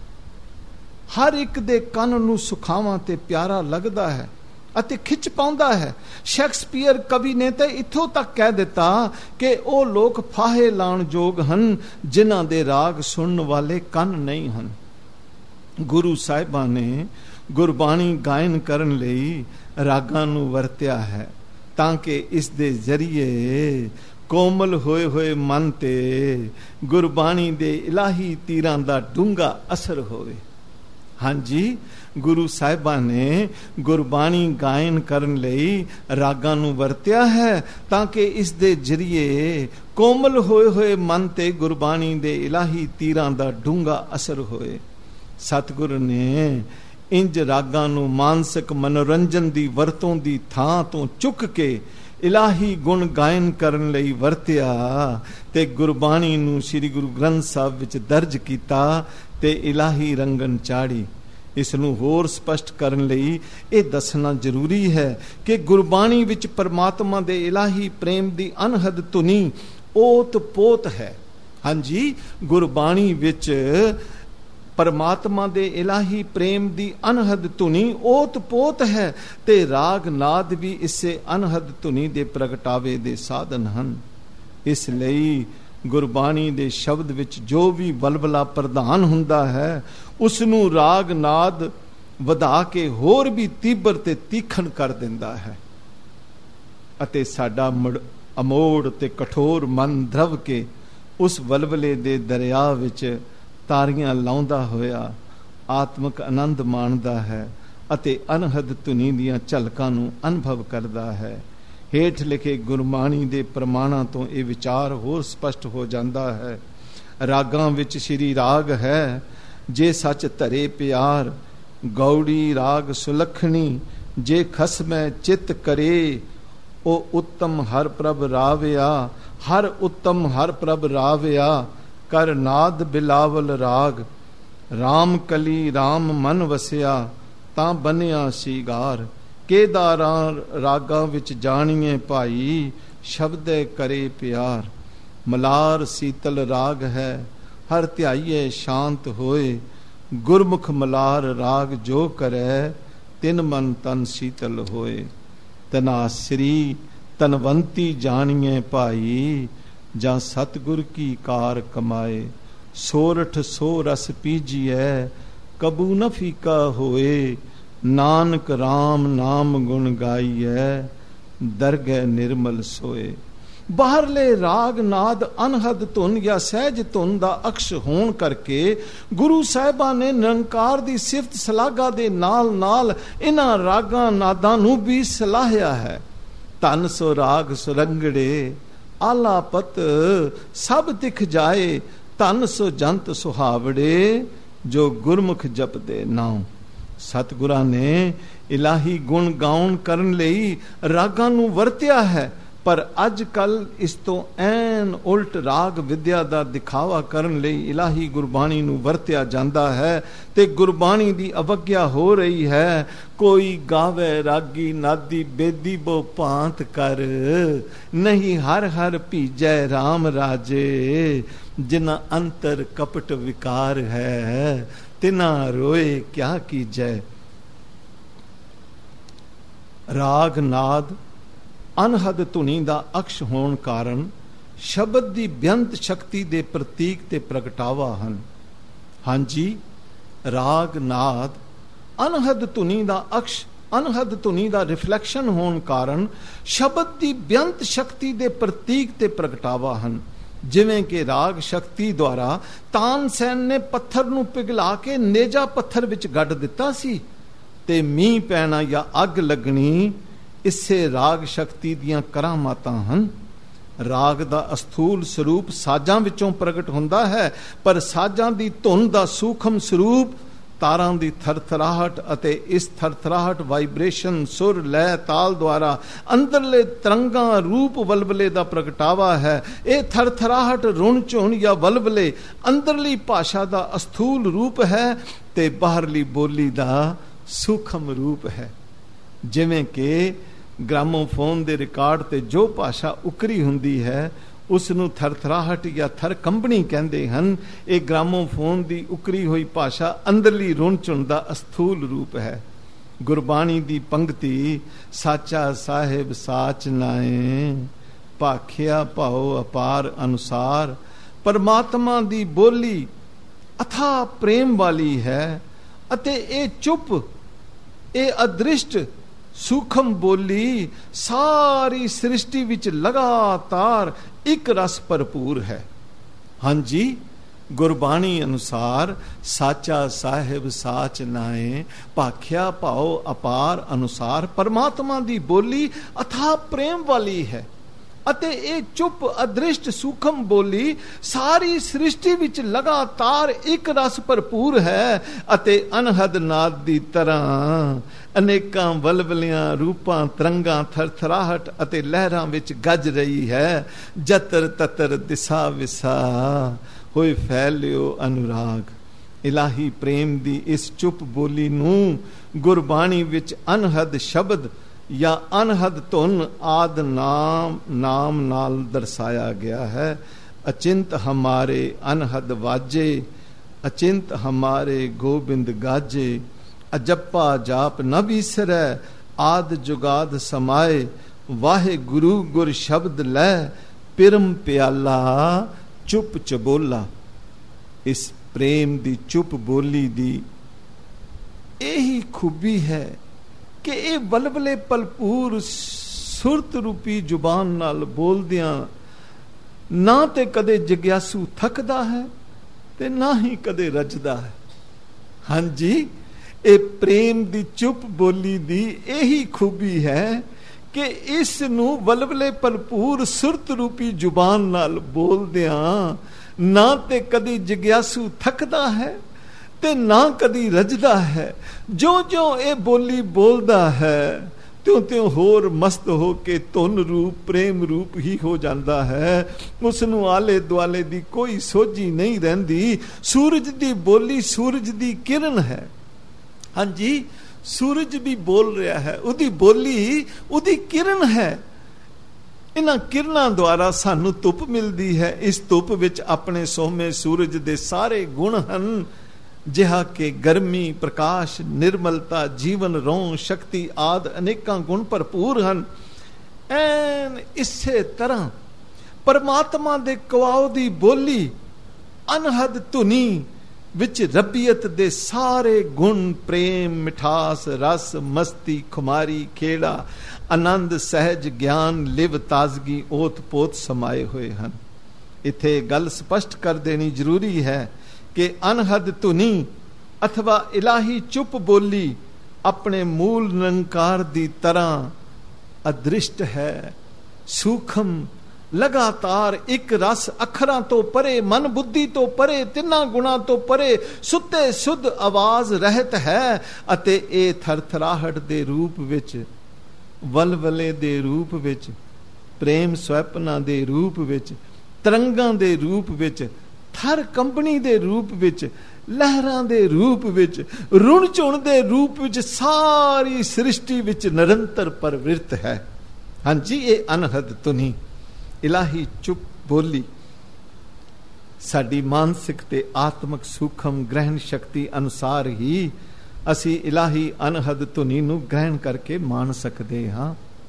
ਹਰ ਇੱਕ ਦੇ ਕੰਨ ਨੂੰ ਸੁਖਾਵਾਂ ਤੇ ਪਿਆਰਾ ਲੱਗਦਾ ਹੈ ਅਤੇ ਖਿੱਚ ਪਾਉਂਦਾ ਹੈ। ਸ਼ੇਕਸਪੀਅਰ ਕਵੀ ਨੇ ਤਾਂ ਇੱਥੋਂ ਤੱਕ ਕਹਿ ਦਿੱਤਾ ਕਿ ਉਹ ਲੋਕ ਫਾਹੇ ਲਾਉਣ ਯੋਗ ਹਨ ਜਿਨ੍ਹਾਂ ਦੇ ਰਾਗ ਸੁਣਨ ਵਾਲੇ ਕੰਨ ਨਹੀਂ ਹਨ। ਗੁਰੂ ਸਾਹਿਬਾਂ ਨੇ ਗੁਰਬਾਣੀ ਗਾਇਨ ਕਰਨ ਲਈ ਰਾਗਾਂ ਨੂੰ ਵਰਤਿਆ ਹੈ ਤਾਂ ਕਿ ਇਸ ਦੇ ਜ਼ਰੀਏ ਕੋਮਲ ਹੋਏ ਹੋਏ ਮਨ ਤੇ ਗੁਰਬਾਣੀ ਦੇ ਇਲਾਹੀ ਤੀਰਾਂ ਦਾ ਡੂੰਘਾ ਅਸਰ ਹੋਵੇ। ਹਾਂਜੀ, ਗੁਰੂ ਸਾਹਿਬਾਂ ਨੇ ਗੁਰਬਾਣੀ ਗਾਇਨ ਕਰਨ ਲਈ ਰਾਗਾਂ ਨੂੰ ਵਰਤਿਆ ਹੈ, ਤਾਂ ਕਿ ਇਸ ਦੇ ਜ਼ਰੀਏ ਕੋਮਲ ਹੋਏ ਹੋਏ ਮਨ ਤੇ ਗੁਰਬਾਣੀ ਦੇ ਇਲਾਹੀ ਤੀਰਾਂ ਦਾ ਡੂੰਘਾ ਅਸਰ ਹੋਏ। ਸਤਿਗੁਰ ਨੇ ਇੰਜ ਰਾਗਾਂ ਨੂੰ ਮਾਨਸਿਕ ਮਨੋਰੰਜਨ ਦੀ ਵਰਤੋਂ ਦੀ ਥਾਂ ਤੋਂ ਚੁੱਕ ਕੇ ਇਲਾਹੀ ਗੁਣ ਗਾਇਨ ਕਰਨ ਲਈ ਵਰਤਿਆ ਤੇ ਗੁਰਬਾਣੀ ਨੂੰ ਸ੍ਰੀ ਗੁਰੂ ਗ੍ਰੰਥ ਸਾਹਿਬ ਵਿੱਚ ਦਰਜ ਕੀਤਾ ਤੇ ਇਲਾਹੀ ਰੰਗਨ ਚਾੜੀ। ਇਸ ਨੂੰ ਹੋਰ ਸਪਸ਼ਟ ਕਰਨ ਲਈ ਇਹ ਦੱਸਣਾ ਜ਼ਰੂਰੀ ਹੈ ਕਿ ਗੁਰਬਾਣੀ ਵਿੱਚ ਪਰਮਾਤਮਾ ਦੇ ਇਲਾਹੀ ਪ੍ਰੇਮ ਦੀ ਅਨਹਦ ਧੁਨੀ ਓਤ ਪੋਤ ਹੈ। ਹਾਂਜੀ, ਗੁਰਬਾਣੀ ਵਿੱਚ ਪਰਮਾਤਮਾ ਦੇ ਇਲਾਹੀ ਪ੍ਰੇਮ ਦੀ ਅਨਹਦ ਧੁਨੀ ਓਤ ਪੋਤ ਹੈ ਤੇ ਰਾਗ ਨਾਦ ਵੀ ਇਸੇ ਅਨਹਦ ਧੁਨੀ ਦੇ ਪ੍ਰਗਟਾਵੇ ਦੇ ਸਾਧਨ ਹਨ। ਇਸ ਲਈ ਗੁਰਬਾਣੀ ਦੇ ਸ਼ਬਦ ਵਿੱਚ ਜੋ ਵੀ ਵਲਵਲਾ ਪ੍ਰਧਾਨ ਹੁੰਦਾ ਹੈ, ਉਸ ਨੂੰ ਰਾਗ ਨਾਦ ਵਧਾ ਕੇ ਹੋਰ ਵੀ ਤੀਬਰ ਤੇ ਤੀਖਣ ਕਰ ਦਿੰਦਾ ਹੈ ਅਤੇ ਸਾਡਾ ਅਮੋੜ ਤੇ ਕਠੋਰ ਮਨ ਧਰਵ ਕੇ ਉਸ ਵਲਵਲੇ ਦੇ ਦਰਿਆ ਵਿੱਚ ਤਾਰੀਆਂ ਲਾਉਂਦਾ ਹੋਇਆ ਆਤਮਿਕ ਆਨੰਦ ਮਾਣਦਾ ਹੈ ਅਤੇ ਅਨਹਦ ਧੁਨੀ ਦੀਆਂ ਝਲਕਾਂ ਨੂੰ ਅਨੁਭਵ ਕਰਦਾ ਹੈ। ਹੇਠ ਲਿਖੇ ਗੁਰਬਾਣੀ ਦੇ ਪ੍ਰਮਾਣਾਂ ਤੋਂ ਇਹ ਵਿਚਾਰ ਹੋਰ ਸਪਸ਼ਟ ਹੋ ਜਾਂਦਾ ਹੈ। ਰਾਗਾਂ ਵਿੱਚ ਸ਼੍ਰੀ ਰਾਗ ਹੈ, ਜੇ ਸੱਚ ਧਰੇ ਪਿਆਰ, ਗੌੜੀ ਰਾਗ ਸੁਲੱਖਣੀ, ਜੇ ਖਸਮੈ ਚਿੱਤ ਕਰੇ, ਉਹ ਉੱਤਮ ਹਰ ਪ੍ਰਭ ਰਾਵਿਆ, ਹਰ ਉੱਤਮ ਹਰ ਪ੍ਰਭ ਰਾਵਿਆ, ਕਰ ਨਾਦ ਬਿਲਾਵਲ ਰਾਗ, ਰਾਮ ਕਲੀ ਰਾਮ ਮਨ ਵਸਿਆ, ਤਾਂ ਬਨਿਆ ਸੀਗਾਰ। ਕੇਦਾਰਾਂ ਰਾਗਾਂ ਵਿੱਚ ਜਾਣੀਏ ਭਾਈ, ਸ਼ਬਦੇ ਕਰੇ ਪਿਆਰ। ਮਲਾਰ ਸੀਤਲ ਰਾਗ ਹੈ, ਹਰ ਧਿਆਈਏ ਸ਼ਾਂਤ ਹੋਏ, ਗੁਰਮੁਖ ਮਲਾਰ ਰਾਗ ਜੋ ਕਰੈ, ਤਿਨ ਮਨ ਤਨ ਸੀਤਲ ਹੋਏ। ਤਨਾਸਰੀ ਤਨਵੰਤੀ ਜਾਣੀਏ ਭਾਈ, ਜਾਂ ਸਤਿਗੁਰ ਕੀ ਕਾਰ ਕਮਾਏ। ਸੋਰਠ ਸੋ ਰਸ ਪੀਜੀਐ, ਕਬੂ ਨ ਫੀਕਾ ਹੋਏ, ਨਾਨਕ ਰਾਮ ਨਾਮ ਗੁਣ ਗਾਈਐ, ਦਰਗਹਿ ਨਿਰਮਲ ਸੋਏ। ਬਾਹਰਲੇ ਰਾਗ ਨਾਦ ਅਨਹਦ ਧੁਨ ਜਾਂ ਸਹਿਜ ਧੁਨ ਦਾ ਅਕਸ਼ ਹੋਣ ਕਰਕੇ ਗੁਰੂ ਸਾਹਿਬਾਂ ਨੇ ਨਿਰੰਕਾਰ ਦੀ ਸਿਫਤ ਸਲਾਘਾ ਦੇ ਨਾਲ ਨਾਲ ਇਹਨਾਂ ਰਾਗਾਂ ਨਾਦਾਂ ਨੂੰ ਵੀ ਸਲਾਹਿਆ ਹੈ। ਧਨ ਸੋ ਰਾਗ ਸੁਰੰਗੜੇ, ਆਲਾਪਤ ਸਭ ਦਿਖ ਜਾਏ, ਧਨ ਸੋ ਜੰਤ ਸੁਹਾਵੜੇ, ਜੋ ਗੁਰਮੁਖ ਜਪਦੇ ਨਾਉ। ਸਤਿਗੁਰਾਂ ਨੇ ਇਲਾਹੀ ਗੁਣ ਗਾਉਣ ਕਰਨ ਲਈ ਰਾਗਾਂ ਨੂੰ ਵਰਤਿਆ ਹੈ, ਪਰ ਅੱਜ ਕੱਲ ਇਸ ਤੋਂ ਐਨ ਉਲਟ ਰਾਗ ਵਿਦਿਆ ਦਾ ਦਿਖਾਵਾ ਕਰਨ ਲਈ ਇਲਾਹੀ ਗੁਰਬਾਣੀ ਨੂੰ ਵਰਤਿਆ ਜਾਂਦਾ ਹੈ ਤੇ ਗੁਰਬਾਣੀ ਦੀ ਅਵਗਿਆ ਹੋ ਰਹੀ ਹੈ। ਕੋਈ ਗਾਵੇ ਰਾਗੀ ਨਾਦੀ ਬੇਦੀ ਬੋ ਭਾਂਤ ਕਰ, ਨਹੀਂ ਹਰ ਹਰ ਭੀਜੈ ਰਾਮ ਰਾਜੇ, ਜਿਨਾ ਅੰਤਰ ਕਪਟ ਵਿਕਾਰ ਹੈ, ਤਿਨਾ ਰੋਏ ਕਿਆ ਕੀਜੈ। ਰਾਗ ਨਾਦ ਅਨਹਦ ਧੁਨੀ ਦਾ ਅਕਸ਼ ਹੋਣ ਕਾਰਨ ਸ਼ਬਦ ਦੀ ਬੇਅੰਤ ਸ਼ਕਤੀ ਦੇ ਪ੍ਰਤੀਕ ਤੇ ਪ੍ਰਗਟਾਵਾ ਹਨ। ਹਾਂਜੀ, ਰਾਗ ਨਾਦ ਅਨਹਦ ਧੁਨੀ ਦਾ ਅਕਸ਼, ਅਨਹਦ ਧੁਨੀ ਦਾ ਰਿਫਲੈਕਸ਼ਨ ਹੋਣ ਕਾਰਨ ਸ਼ਬਦ ਦੀ ਬੇਅੰਤ ਸ਼ਕਤੀ ਦੇ ਪ੍ਰਤੀਕ ਤੇ ਪ੍ਰਗਟਾਵਾ ਹਨ। ਜਿਵੇਂ ਕਿ ਰਾਗ ਸ਼ਕਤੀ ਦੁਆਰਾ ਤਾਨਸੈਨ ਨੇ ਪੱਥਰ ਨੂੰ ਪਿਘਲਾ ਕੇ ਨੇਜਾ ਪੱਥਰ ਵਿੱਚ ਗੱਡ ਦਿੱਤਾ ਸੀ ਤੇ ਮੀਂਹ ਪੈਣਾ ਜਾਂ ਅੱਗ ਲੱਗਣੀ ਇਸੇ ਰਾਗ ਸ਼ਕਤੀ ਦੀਆਂ ਕਰਾਮਾਤਾਂ ਹਨ। ਰਾਗ ਦਾ ਅਸਥੂਲ ਸਰੂਪ ਸਾਜ਼ਾਂ ਵਿੱਚੋਂ ਪ੍ਰਗਟ ਹੁੰਦਾ ਹੈ, ਪਰ ਸਾਜ਼ਾਂ ਦੀ ਧੁਨ ਦਾ ਸੂਖਮ ਸਰੂਪ ਤਾਰਾਂ ਦੀ ਥਰਥਰਾਹਟ ਅਤੇ ਇਸ ਥਰਥਰਾਹਟ ਵਾਈਬ੍ਰੇਸ਼ਨ ਸੁਰ ਲੈ ਤਾਲ ਦੁਆਰਾ ਅੰਦਰਲੇ ਤਰੰਗਾਂ ਰੂਪ ਵਲਵਲੇ ਦਾ ਪ੍ਰਗਟਾਵਾ ਹੈ। ਇਹ ਥਰਥਰਾਹਟ ਰੁਣ ਝੁਣ ਜਾਂ ਵਲਵਲੇ ਅੰਦਰਲੀ ਭਾਸ਼ਾ ਦਾ ਅਸਥੂਲ ਰੂਪ ਹੈ ਤੇ ਬਾਹਰਲੀ ਬੋਲੀ ਦਾ ਸੂਖਮ ਰੂਪ ਹੈ। ਜਿਵੇਂ ਕਿ ਗ੍ਰਾਮੋਫੋਨ ਦੇ ਰਿਕਾਰਡ ਤੇ ਜੋ ਭਾਸ਼ਾ ਉਕਰੀ ਹੁੰਦੀ ਹੈ ਉਸ ਨੂੰ ਥਰਥਰਾਹਟ ਜਾਂ ਥਰਕੰਬਣੀ ਕਹਿੰਦੇ ਹਨ। ਇਹ ਗ੍ਰਾਮੋਫੋਨ ਦੀ ਉਕਰੀ ਹੋਈ ਭਾਸ਼ਾ ਅੰਦਰਲੀ ਰੁਣ ਝੁਣ ਦਾ ਅਸਥੂਲ ਰੂਪ ਹੈ। ਗੁਰਬਾਣੀ ਦੀ ਪੰਕਤੀ ਸਾਚਾ ਸਾਹਿਬ ਸਾਚ ਨਾਏ, ਭਾਖਿਆ ਭਾਉ ਅਪਾਰ ਅਨੁਸਾਰ, ਪਰਮਾਤਮਾ ਦੀ ਬੋਲੀ ਅਥਾ ਪ੍ਰੇਮ ਵਾਲੀ ਹੈ ਅਤੇ ਇਹ ਚੁੱਪ, ਇਹ ਅਦ੍ਰਿਸ਼ਟ ਸੂਖਮ ਬੋਲੀ ਸਾਰੀ ਸ੍ਰਿਸ਼ਟੀ ਵਿੱਚ ਲਗਾਤਾਰ ਇੱਕ ਰਸ ਭਰਪੂਰ ਹੈ। ਹਾਂਜੀ, ਗੁਰਬਾਣੀ ਅਨੁਸਾਰ ਸਾਚਾ ਸਾਹਿਬ ਸਾਚ ਨਾਏ, ਭਾਖਿਆ ਭਾਉ ਅਪਾਰ ਅਨੁਸਾਰ। ਪਰਮਾਤਮਾ ਦੀ ਬੋਲੀ ਅਥਾਹ ਪ੍ਰੇਮ ਵਾਲੀ ਹੈ ਅਤੇ ਇਹ ਚੁੱਪ ਅਦ੍ਰਿਸ਼ਟ ਸੂਖਮ ਬੋਲੀ ਸਾਰੀ ਸ੍ਰਿਸ਼ਟੀ ਵਿੱਚ ਲਗਾਤਾਰ ਇੱਕ ਰਸ ਭਰਪੂਰ ਹੈ ਅਤੇ ਅਨਹਦ ਨਾਦ ਦੀ ਤਰ੍ਹਾਂ ਅਨੇਕਾਂ ਵਲਵਲਿਆਂ ਰੂਪਾਂ ਤਰੰਗਾਂ ਥਰਥਰਾਹਟ ਅਤੇ ਲਹਿਰਾਂ ਵਿੱਚ ਗੱਜ ਰਹੀ ਹੈ। ਜਤਰ ਤਤਰ ਦਿਸਾ ਵਿਸਾ ਹੋਏ ਫੈਲਿਓ ਅਨੁਰਾਗ। ਇਲਾਹੀ ਪ੍ਰੇਮ ਦੀ ਇਸ ਚੁੱਪ ਬੋਲੀ ਨੂੰ ਗੁਰਬਾਣੀ ਵਿੱਚ ਅਨਹਦ ਸ਼ਬਦ ਜਾਂ ਅਨਹਦ ਧੁਨ ਆਦ ਨਾਮ ਨਾਮ ਨਾਲ ਦਰਸਾਇਆ ਗਿਆ ਹੈ। ਅਚਿੰਤ ਹਮਾਰੇ ਅਨਹਦ ਵਾਜੇ, ਅਚਿੰਤ ਹਮਾਰੇ ਗੋਬਿੰਦ ਗਾਜੇ, ਅਜੱਪਾ ਜਾਪ ਨ ਬੀਸਰੈ, ਆਦ ਜੁਗਾਦ ਸਮਾਏ, ਵਾਹਿ ਗੁਰੂ ਗੁਰ ਸ਼ਬਦ ਲੈ, ਪਿਰਮ ਪਿਆਲਾ ਚੁੱਪ ਚਬੋਲਾ। ਇਸ ਪ੍ਰੇਮ ਦੀ ਚੁੱਪ ਬੋਲੀ ਦੀ ਇਹੀ ਖੂਬੀ ਹੈ ਕਿ ਇਹ ਬਲਬਲੇ ਭਰਪੂਰ ਸੁਰਤ ਰੂਪੀ ਜ਼ੁਬਾਨ ਨਾਲ ਬੋਲਦਿਆਂ ਨਾ ਤੇ ਕਦੇ ਜਿਗਿਆਸੂ ਥੱਕਦਾ ਹੈ ਤੇ ਨਾ ਹੀ ਕਦੇ ਰੱਜਦਾ ਹੈ। ਹਾਂਜੀ, ਇਹ ਪ੍ਰੇਮ ਦੀ ਚੁੱਪ ਬੋਲੀ ਦੀ ਇਹੀ ਖੂਬੀ ਹੈ ਕਿ ਇਸ ਨੂੰ ਬਲਬਲੇ ਭਰਪੂਰ ਸੁਰਤ ਰੂਪੀ ਜ਼ੁਬਾਨ ਨਾਲ ਬੋਲਦਿਆਂ ਨਾ ਤੇ ਕਦੀ ਜਿਗਿਆਸੂ ਥੱਕਦਾ ਹੈ ਤੇ ਨਾ ਕਦੀ ਰੱਜਦਾ ਹੈ। ਜੋ ਜੋ ਇਹ ਬੋਲੀ ਬੋਲਦਾ ਹੈ ਤਿਉਂ ਤਿਉਂ ਹੋਰ ਮਸਤ ਹੋ ਕੇ ਧੁਨ ਰੂਪ ਪ੍ਰੇਮ ਰੂਪ ਹੀ ਹੋ ਜਾਂਦਾ ਹੈ। ਉਸ ਨੂੰ ਆਲੇ ਦੁਆਲੇ ਦੀ ਕੋਈ ਸੋਝੀ ਨਹੀਂ ਰਹਿੰਦੀ। ਸੂਰਜ ਦੀ ਬੋਲੀ ਸੂਰਜ ਦੀ ਕਿਰਨ ਹੈ। ਹਾਂਜੀ, ਸੂਰਜ ਵੀ ਬੋਲ ਰਿਹਾ ਹੈ, ਉਹਦੀ ਬੋਲੀ ਉਹਦੀ ਕਿਰਨ ਹੈ। ਇਹਨਾਂ ਕਿਰਨਾਂ ਦੁਆਰਾ ਸਾਨੂੰ ਧੁੱਪ ਮਿਲਦੀ ਹੈ। ਇਸ ਧੁੱਪ ਵਿੱਚ ਆਪਣੇ ਸੋਹਣੇ ਸੂਰਜ ਦੇ ਸਾਰੇ ਗੁਣ ਹਨ, ਜਿਹਾ ਕਿ ਗਰਮੀ, ਪ੍ਰਕਾਸ਼, ਨਿਰਮਲਤਾ, ਜੀਵਨ, ਰੋਹ, ਸ਼ਕਤੀ ਆਦਿ ਅਨੇਕਾਂ ਗੁਣ ਭਰਪੂਰ ਹਨ। ਐਨ ਇਸੇ ਤਰ੍ਹਾਂ ਪਰਮਾਤਮਾ ਦੇ ਕਵਾਉ ਦੀ ਬੋਲੀ ਅਨਹਦ ਧੁਨੀ ਵਿੱਚ ਰੱਬੀਅਤ ਦੇ ਸਾਰੇ ਗੁਣ, ਪ੍ਰੇਮ, ਮਿਠਾਸ, ਰਸ, ਮਸਤੀ, ਖੁਮਾਰੀ, ਖੇੜਾ, ਆਨੰਦ, ਸਹਿਜ, ਗਿਆਨ, ਲਿਵ, ਤਾਜ਼ਗੀ, ਓਤ ਪੋਤ ਸਮਾਏ ਹੋਏ ਹਨ। ਇੱਥੇ ਗੱਲ ਸਪਸ਼ਟ ਕਰ ਦੇਣੀ ਜ਼ਰੂਰੀ ਹੈ ਕਿ ਅਨਹਦ ਧੁਨੀ ਅਥਵਾ ਇਲਾਹੀ ਚੁੱਪ ਬੋਲੀ ਆਪਣੇ ਮੂਲ ਨਿਰੰਕਾਰ ਦੀ ਤਰ੍ਹਾਂ ਅਦ੍ਰਿਸ਼ਟ ਹੈ, ਸੂਖਮ, ਲਗਾਤਾਰ ਇੱਕ ਰਸ, ਅੱਖਰਾਂ ਤੋਂ ਪਰੇ, ਮਨ ਬੁੱਧੀ ਤੋਂ ਪਰੇ, ਤਿੰਨਾਂ ਗੁਣਾਂ ਤੋਂ ਪਰੇ, ਸੁੱਤੇ ਸੁੱਧ ਆਵਾਜ਼ ਰਹਿਤ ਹੈ ਅਤੇ ਇਹ ਥਰਥਰਾਹਟ ਦੇ ਰੂਪ ਵਿੱਚ, ਵਲਵਲੇ ਦੇ ਰੂਪ ਵਿੱਚ, ਪ੍ਰੇਮ ਸਵੈਪਨਾ ਦੇ ਰੂਪ ਵਿੱਚ, ਤਰੰਗਾਂ ਦੇ ਰੂਪ ਵਿੱਚ, ਥਰ ਕੰਬਣੀ ਦੇ ਰੂਪ ਵਿੱਚ, ਲਹਿਰਾਂ ਦੇ ਰੂਪ ਵਿੱਚ, ਰੁਣ ਝੁਣ ਦੇ ਰੂਪ ਵਿੱਚ ਸਾਰੀ ਸ੍ਰਿਸ਼ਟੀ ਵਿੱਚ ਨਿਰੰਤਰ ਪ੍ਰਵਿਰਤ ਹੈ। ਹਾਂਜੀ, ਇਹ ਅਨਹਦ ਧੁਨੀ ਇਲਾਹੀ ਚੁੱਪ ਬੋਲੀ ਸਾਡੀ ਮਾਨਸਿਕ ਤੇ ਆਤਮਿਕ ਸੂਖਮ ਗ੍ਰਹਿਣ ਸ਼ਕਤੀ ਅਨੁਸਾਰ ਹੀ ਅਸੀਂ ਇਲਾਹੀ ਅਨਹਦ ਧੁਨੀ ਨੂੰ ਗ੍ਰਹਿਣ ਕਰਕੇ ਮਾਣ ਸਕਦੇ ਹਾਂ।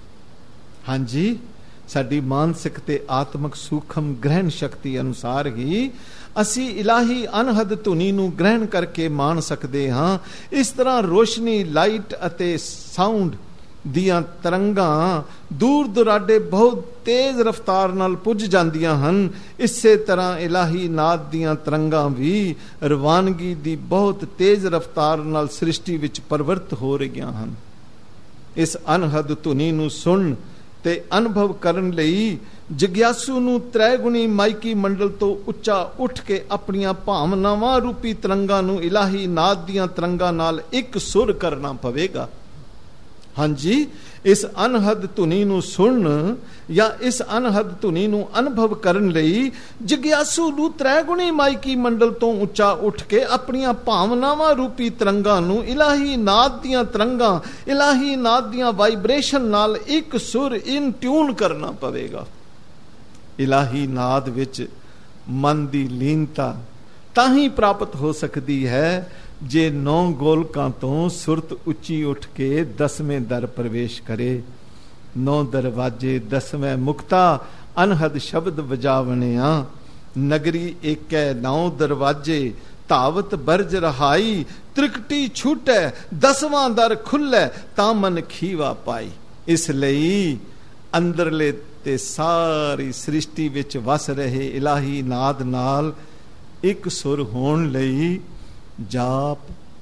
ਹਾਂਜੀ, ਸਾਡੀ ਮਾਨਸਿਕ ਤੇ ਆਤਮਿਕ ਸੂਖਮ ਗ੍ਰਹਿਣ ਸ਼ਕਤੀ ਅਨੁਸਾਰ ਹੀ ਅਸੀਂ ਇਲਾਹੀ ਅਨਹਦ ਧੁਨੀ ਨੂੰ ਗ੍ਰਹਿਣ ਕਰਕੇ ਮਾਣ ਸਕਦੇ ਹਾਂ। ਇਸ ਤਰ੍ਹਾਂ ਰੋਸ਼ਨੀ, ਲਾਈਟ ਅਤੇ ਸਾਊਂਡ ਦੀਆਂ ਤਰੰਗਾਂ ਦੂਰ ਦੁਰਾਡੇ ਬਹੁਤ ਤੇਜ਼ ਰਫ਼ਤਾਰ ਨਾਲ ਪੁੱਜ ਜਾਂਦੀਆਂ ਹਨ। ਇਸੇ ਤਰ੍ਹਾਂ ਇਲਾਹੀ ਨਾਦ ਦੀਆਂ ਤਰੰਗਾਂ ਵੀ ਰਵਾਨਗੀ ਦੀ ਬਹੁਤ ਤੇਜ਼ ਰਫ਼ਤਾਰ ਨਾਲ ਸ੍ਰਿਸ਼ਟੀ ਵਿੱਚ ਪਰਵਰਤ ਹੋ ਰਹੀਆਂ ਹਨ। ਇਸ ਅਨਹਦ ਧੁਨੀ ਨੂੰ ਸੁਣ ਤੇ ਅਨੁਭਵ ਕਰਨ ਲਈ ਜਿਗਿਆਸੂ ਨੂੰ ਤ੍ਰੈਗੁਣੀ ਮਾਇਕੀ ਮੰਡਲ ਤੋਂ ਉੱਚਾ ਉੱਠ ਕੇ ਆਪਣੀਆਂ ਭਾਵਨਾਵਾਂ ਰੂਪੀ ਤਰੰਗਾਂ ਨੂੰ ਇਲਾਹੀ ਨਾਦ ਦੀਆਂ ਤਰੰਗਾਂ ਨਾਲ ਇੱਕ ਸੁਰ ਕਰਨਾ ਪਵੇਗਾ। ਹਾਂਜੀ, ਇਸ ਅਨਹਦ ਧੁਨੀ ਨੂੰ ਸੁਣਨ ਜਾਂ ਇਸ ਅਨਹਦ ਧੁਨੀ ਨੂੰ ਅਨੁਭਵ ਕਰਨ ਲਈ ਜਿਗਿਆਸੂ ਨੂੰ ਤ੍ਰੈਗੁਣੀ ਮਾਇਕੀ ਮੰਡਲ ਤੋਂ ਉੱਚਾ ਉੱਠ ਕੇ ਆਪਣੀਆਂ ਭਾਵਨਾਵਾਂ ਰੂਪੀ ਤਰੰਗਾਂ ਨੂੰ ਇਲਾਹੀ ਨਾਦ ਦੀਆਂ ਤਰੰਗਾਂ, ਇਲਾਹੀ ਨਾਦ ਦੀਆਂ ਵਾਈਬ੍ਰੇਸ਼ਨ ਨਾਲ ਇੱਕ ਸੁਰ ਇਨ ਟਿਊਨ ਕਰਨਾ ਪਵੇਗਾ। ਇਲਾਹੀ ਨਾਦ ਵਿੱਚ ਮਨ ਦੀ ਲੀਨਤਾ ਤਾਂ ਹੀ ਪ੍ਰਾਪਤ ਹੋ ਸਕਦੀ ਹੈ ਜੇ ਨੌ ਗੋਲਕਾਂ ਤੋਂ ਸੁਰਤ ਉੱਚੀ ਉੱਠ ਕੇ ਦਸਵੇਂ ਦਰ ਪ੍ਰਵੇਸ਼ ਕਰੇ। ਨੌ ਦਰਵਾਜੇ ਦਸਵੇਂ ਮੁਕਤਾ ਅਨਹਦ ਸ਼ਬਦ ਵਜਾਵਣਿਆ, ਨਗਰੀ ਏਕੈ ਨੌ ਦਰਵਾਜੇ ਧਾਵਤ ਬਰਜ ਰਹਾਈ, ਤ੍ਰਿਕਟੀ ਛੂਟੈ ਦਸਵਾਂ ਦਰ ਖੁੱਲੈ ਤਾਂ ਮਨ ਖੀਵਾ ਪਾਈ। ਇਸ ਲਈ ਅੰਦਰਲੇ ਤੇ ਸਾਰੀ ਸ੍ਰਿਸ਼ਟੀ ਵਿੱਚ ਵਸ ਰਹੇ ਇਲਾਹੀ ਨਾਦ ਨਾਲ ਇੱਕ ਸੁਰ ਹੋਣ ਲਈ ਜਾਪ,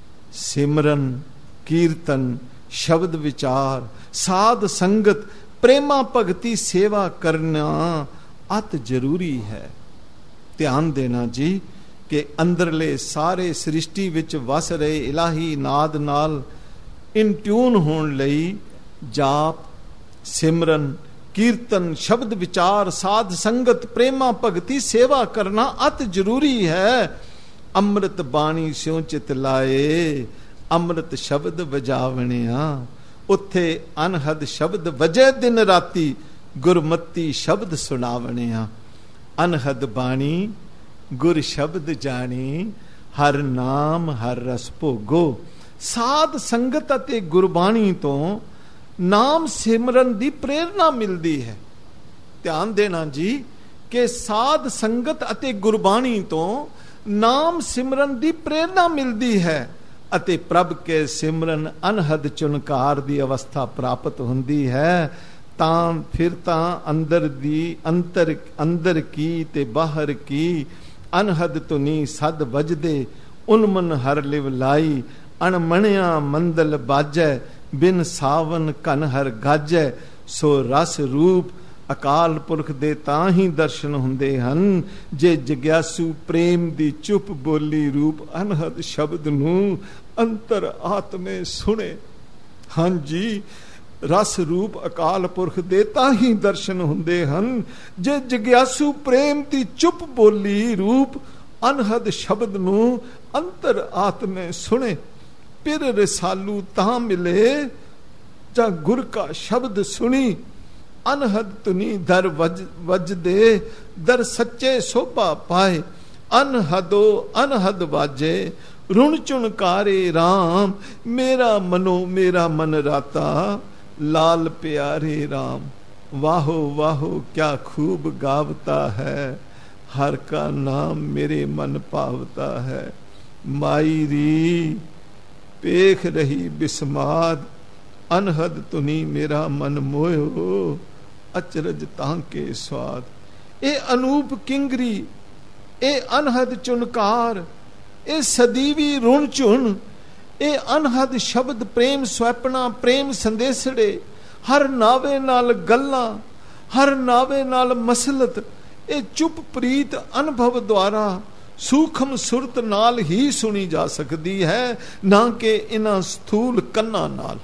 ਸਿਮਰਨ, ਕੀਰਤਨ, ਸ਼ਬਦ ਵਿਚਾਰ, ਸਾਧ ਸੰਗਤ, ਪ੍ਰੇਮਾ ਭਗਤੀ ਸੇਵਾ ਕਰਨਾ ਅਤ ਜ਼ਰੂਰੀ ਹੈ। ਧਿਆਨ ਦੇਣਾ ਜੀ ਕਿ ਅੰਦਰਲੇ ਸਾਰੇ ਸ੍ਰਿਸ਼ਟੀ ਵਿੱਚ ਵਸ ਰਹੇ ਇਲਾਹੀ ਨਾਦ ਨਾਲ ਇਨ ਟਿਊਨ ਹੋਣ ਲਈ ਜਾਪ, ਸਿਮਰਨ, ਕੀਰਤਨ, ਸ਼ਬਦ ਵਿਚਾਰ, ਸਾਧ ਸੰਗਤ, ਪ੍ਰੇਮਾ ਭਗਤੀ ਸੇਵਾ ਕਰਨਾ ਅਤ ਜ਼ਰੂਰੀ ਹੈ। ਅੰਮ੍ਰਿਤ ਬਾਣੀ ਸਿਉ ਚਿਤ ਲਾਏ, ਅੰਮ੍ਰਿਤ ਸ਼ਬਦ ਵਜਾਵਣਿਆ। ਉੱਥੇ ਅਨਹਦ ਸ਼ਬਦ ਵਜੇ ਦਿਨ ਰਾਤੀ, ਗੁਰਮਤੀ ਸ਼ਬਦ ਸੁਣਾਵਣਿਆ। ਅਨਹਦ ਬਾਣੀ ਗੁਰ ਸ਼ਬਦ ਜਾਣੀ, ਹਰ ਨਾਮ ਹਰ ਰਸ ਭੋਗੋ। ਸਾਧ ਸੰਗਤ ਅਤੇ ਗੁਰਬਾਣੀ ਤੋਂ ਨਾਮ ਸਿਮਰਨ ਦੀ ਪ੍ਰੇਰਨਾ ਮਿਲਦੀ ਹੈ। ਧਿਆਨ ਦੇਣਾ ਜੀ ਕਿ ਸਾਧ ਸੰਗਤ ਅਤੇ ਗੁਰਬਾਣੀ ਤੋਂ ਨਾਮ ਸਿਮਰਨ ਦੀ ਪ੍ਰੇਰਨਾ ਮਿਲਦੀ ਹੈ ਅਤੇ ਪ੍ਰਭ ਕੇ ਸਿਮਰਨ ਅਨਹਦ ਚੁਨਕਾਰ ਦੀ ਅਵਸਥਾ ਪ੍ਰਾਪਤ ਹੁੰਦੀ ਹੈ। ਤਾਂ ਫਿਰ ਤਾਂ ਅੰਦਰ ਦੀ ਅੰਤਰ ਅੰਦਰ ਕੀ ਤੇ ਬਾਹਰ ਕੀ ਅਨਹਦ ਧੁਨੀ ਸਦ ਵਜਦੇ, ਉਨਮਨ ਹਰ ਲਿਵ ਲਾਈ। ਅਣਮਣਿਆ ਮੰਦਲ ਬਾਜੈ, ਬਿਨ ਸਾਵਨ ਘਨ ਹਰ ਗਾਜੈ। ਸੋ ਰਸ ਰੂਪ ਅਕਾਲ ਪੁਰਖ ਦੇ ਤਾਂ ਹੀ ਦਰਸ਼ਨ ਹੁੰਦੇ ਹਨ ਜੇ ਜਗਿਆਸੂ ਪ੍ਰੇਮ ਦੀ ਚੁੱਪ ਬੋਲੀ ਰੂਪ ਅਨਹਦ ਸ਼ਬਦ ਨੂੰ ਅੰਤਰ ਆਤਮੇ ਸੁਣੇ। ਹਾਂਜੀ, ਰਸ ਰੂਪ ਅਕਾਲ ਪੁਰਖ ਦੇ ਤਾਂ ਹੀ ਦਰਸ਼ਨ ਹੁੰਦੇ ਹਨ ਜੇ ਜਗਿਆਸੂ ਪ੍ਰੇਮ ਦੀ ਚੁੱਪ ਬੋਲੀ ਰੂਪ ਅਨਹਦ ਸ਼ਬਦ ਨੂੰ ਅੰਤਰ ਆਤਮੇ ਸੁਣੇ। ਫਿਰ ਰਸਾਲੂ ਤਾਂ ਮਿਲੇ ਜਾਂ ਗੁਰ ਕਾ ਸ਼ਬਦ ਸੁਣੀ। ਅਨਹਦ ਧੁਨੀ ਦਰ ਵਜ ਵਜਦੇ, ਦਰ ਸੱਚੇ ਸੋਭਾ ਪਾਏ। ਅਨਹਦੋ ਅਨਹਦ ਵਾਜੇ, ਰੁਣ ਚੁਨਕਾਰੇ ਰਾਮ। ਮੇਰਾ ਮਨੋ ਮੇਰਾ ਮਨ ਰਾਤਾ, ਲਾਲ ਪਿਆਰੇ ਰਾਮ। ਵਾਹੋ ਵਾਹੋ ਕਿਆ ਖੂਬ ਗਾਵਤਾ ਹੈ, ਹਰ ਕਾ ਨਾਮ ਮੇਰੇ ਮਨ ਭਾਵਤਾ ਹੈ। ਮਾਈ ਰੀ ਪੇਖ ਰਹੀ ਬਿਸਮਾਦ, ਅਨਹਦ ਧੁਨੀ ਮੇਰਾ ਮਨ ਮੋਇਓ। ਅਚਰਜ ਤਾਂ ਕੇ ਸਵਾਦ। ਇਹ ਅਨੂਪ ਕਿੰਗਰੀ, ਇਹ ਅਨਹਦ ਚੁਨਕਾਰ, ਇਹ ਸਦੀਵੀ ਰੁਣ ਚੁਣ, ਇਹ ਅਨਹਦ ਸ਼ਬਦ ਪ੍ਰੇਮ ਸਵੈਪਣਾ, ਪ੍ਰੇਮ ਸੰਦੇਸੜੇ, ਹਰ ਨਾਵੇ ਨਾਲ ਗੱਲਾਂ, ਹਰ ਨਾਵੇ ਨਾਲ ਮਸਲਤ। ਇਹ ਚੁੱਪ ਪ੍ਰੀਤ ਅਨੁਭਵ ਦੁਆਰਾ ਸੂਖਮ ਸੁਰਤ ਨਾਲ ਹੀ ਸੁਣੀ ਜਾ ਸਕਦੀ ਹੈ, ਨਾ ਕਿ ਇਹਨਾਂ ਸਥੂਲ ਕੰਨਾਂ ਨਾਲ।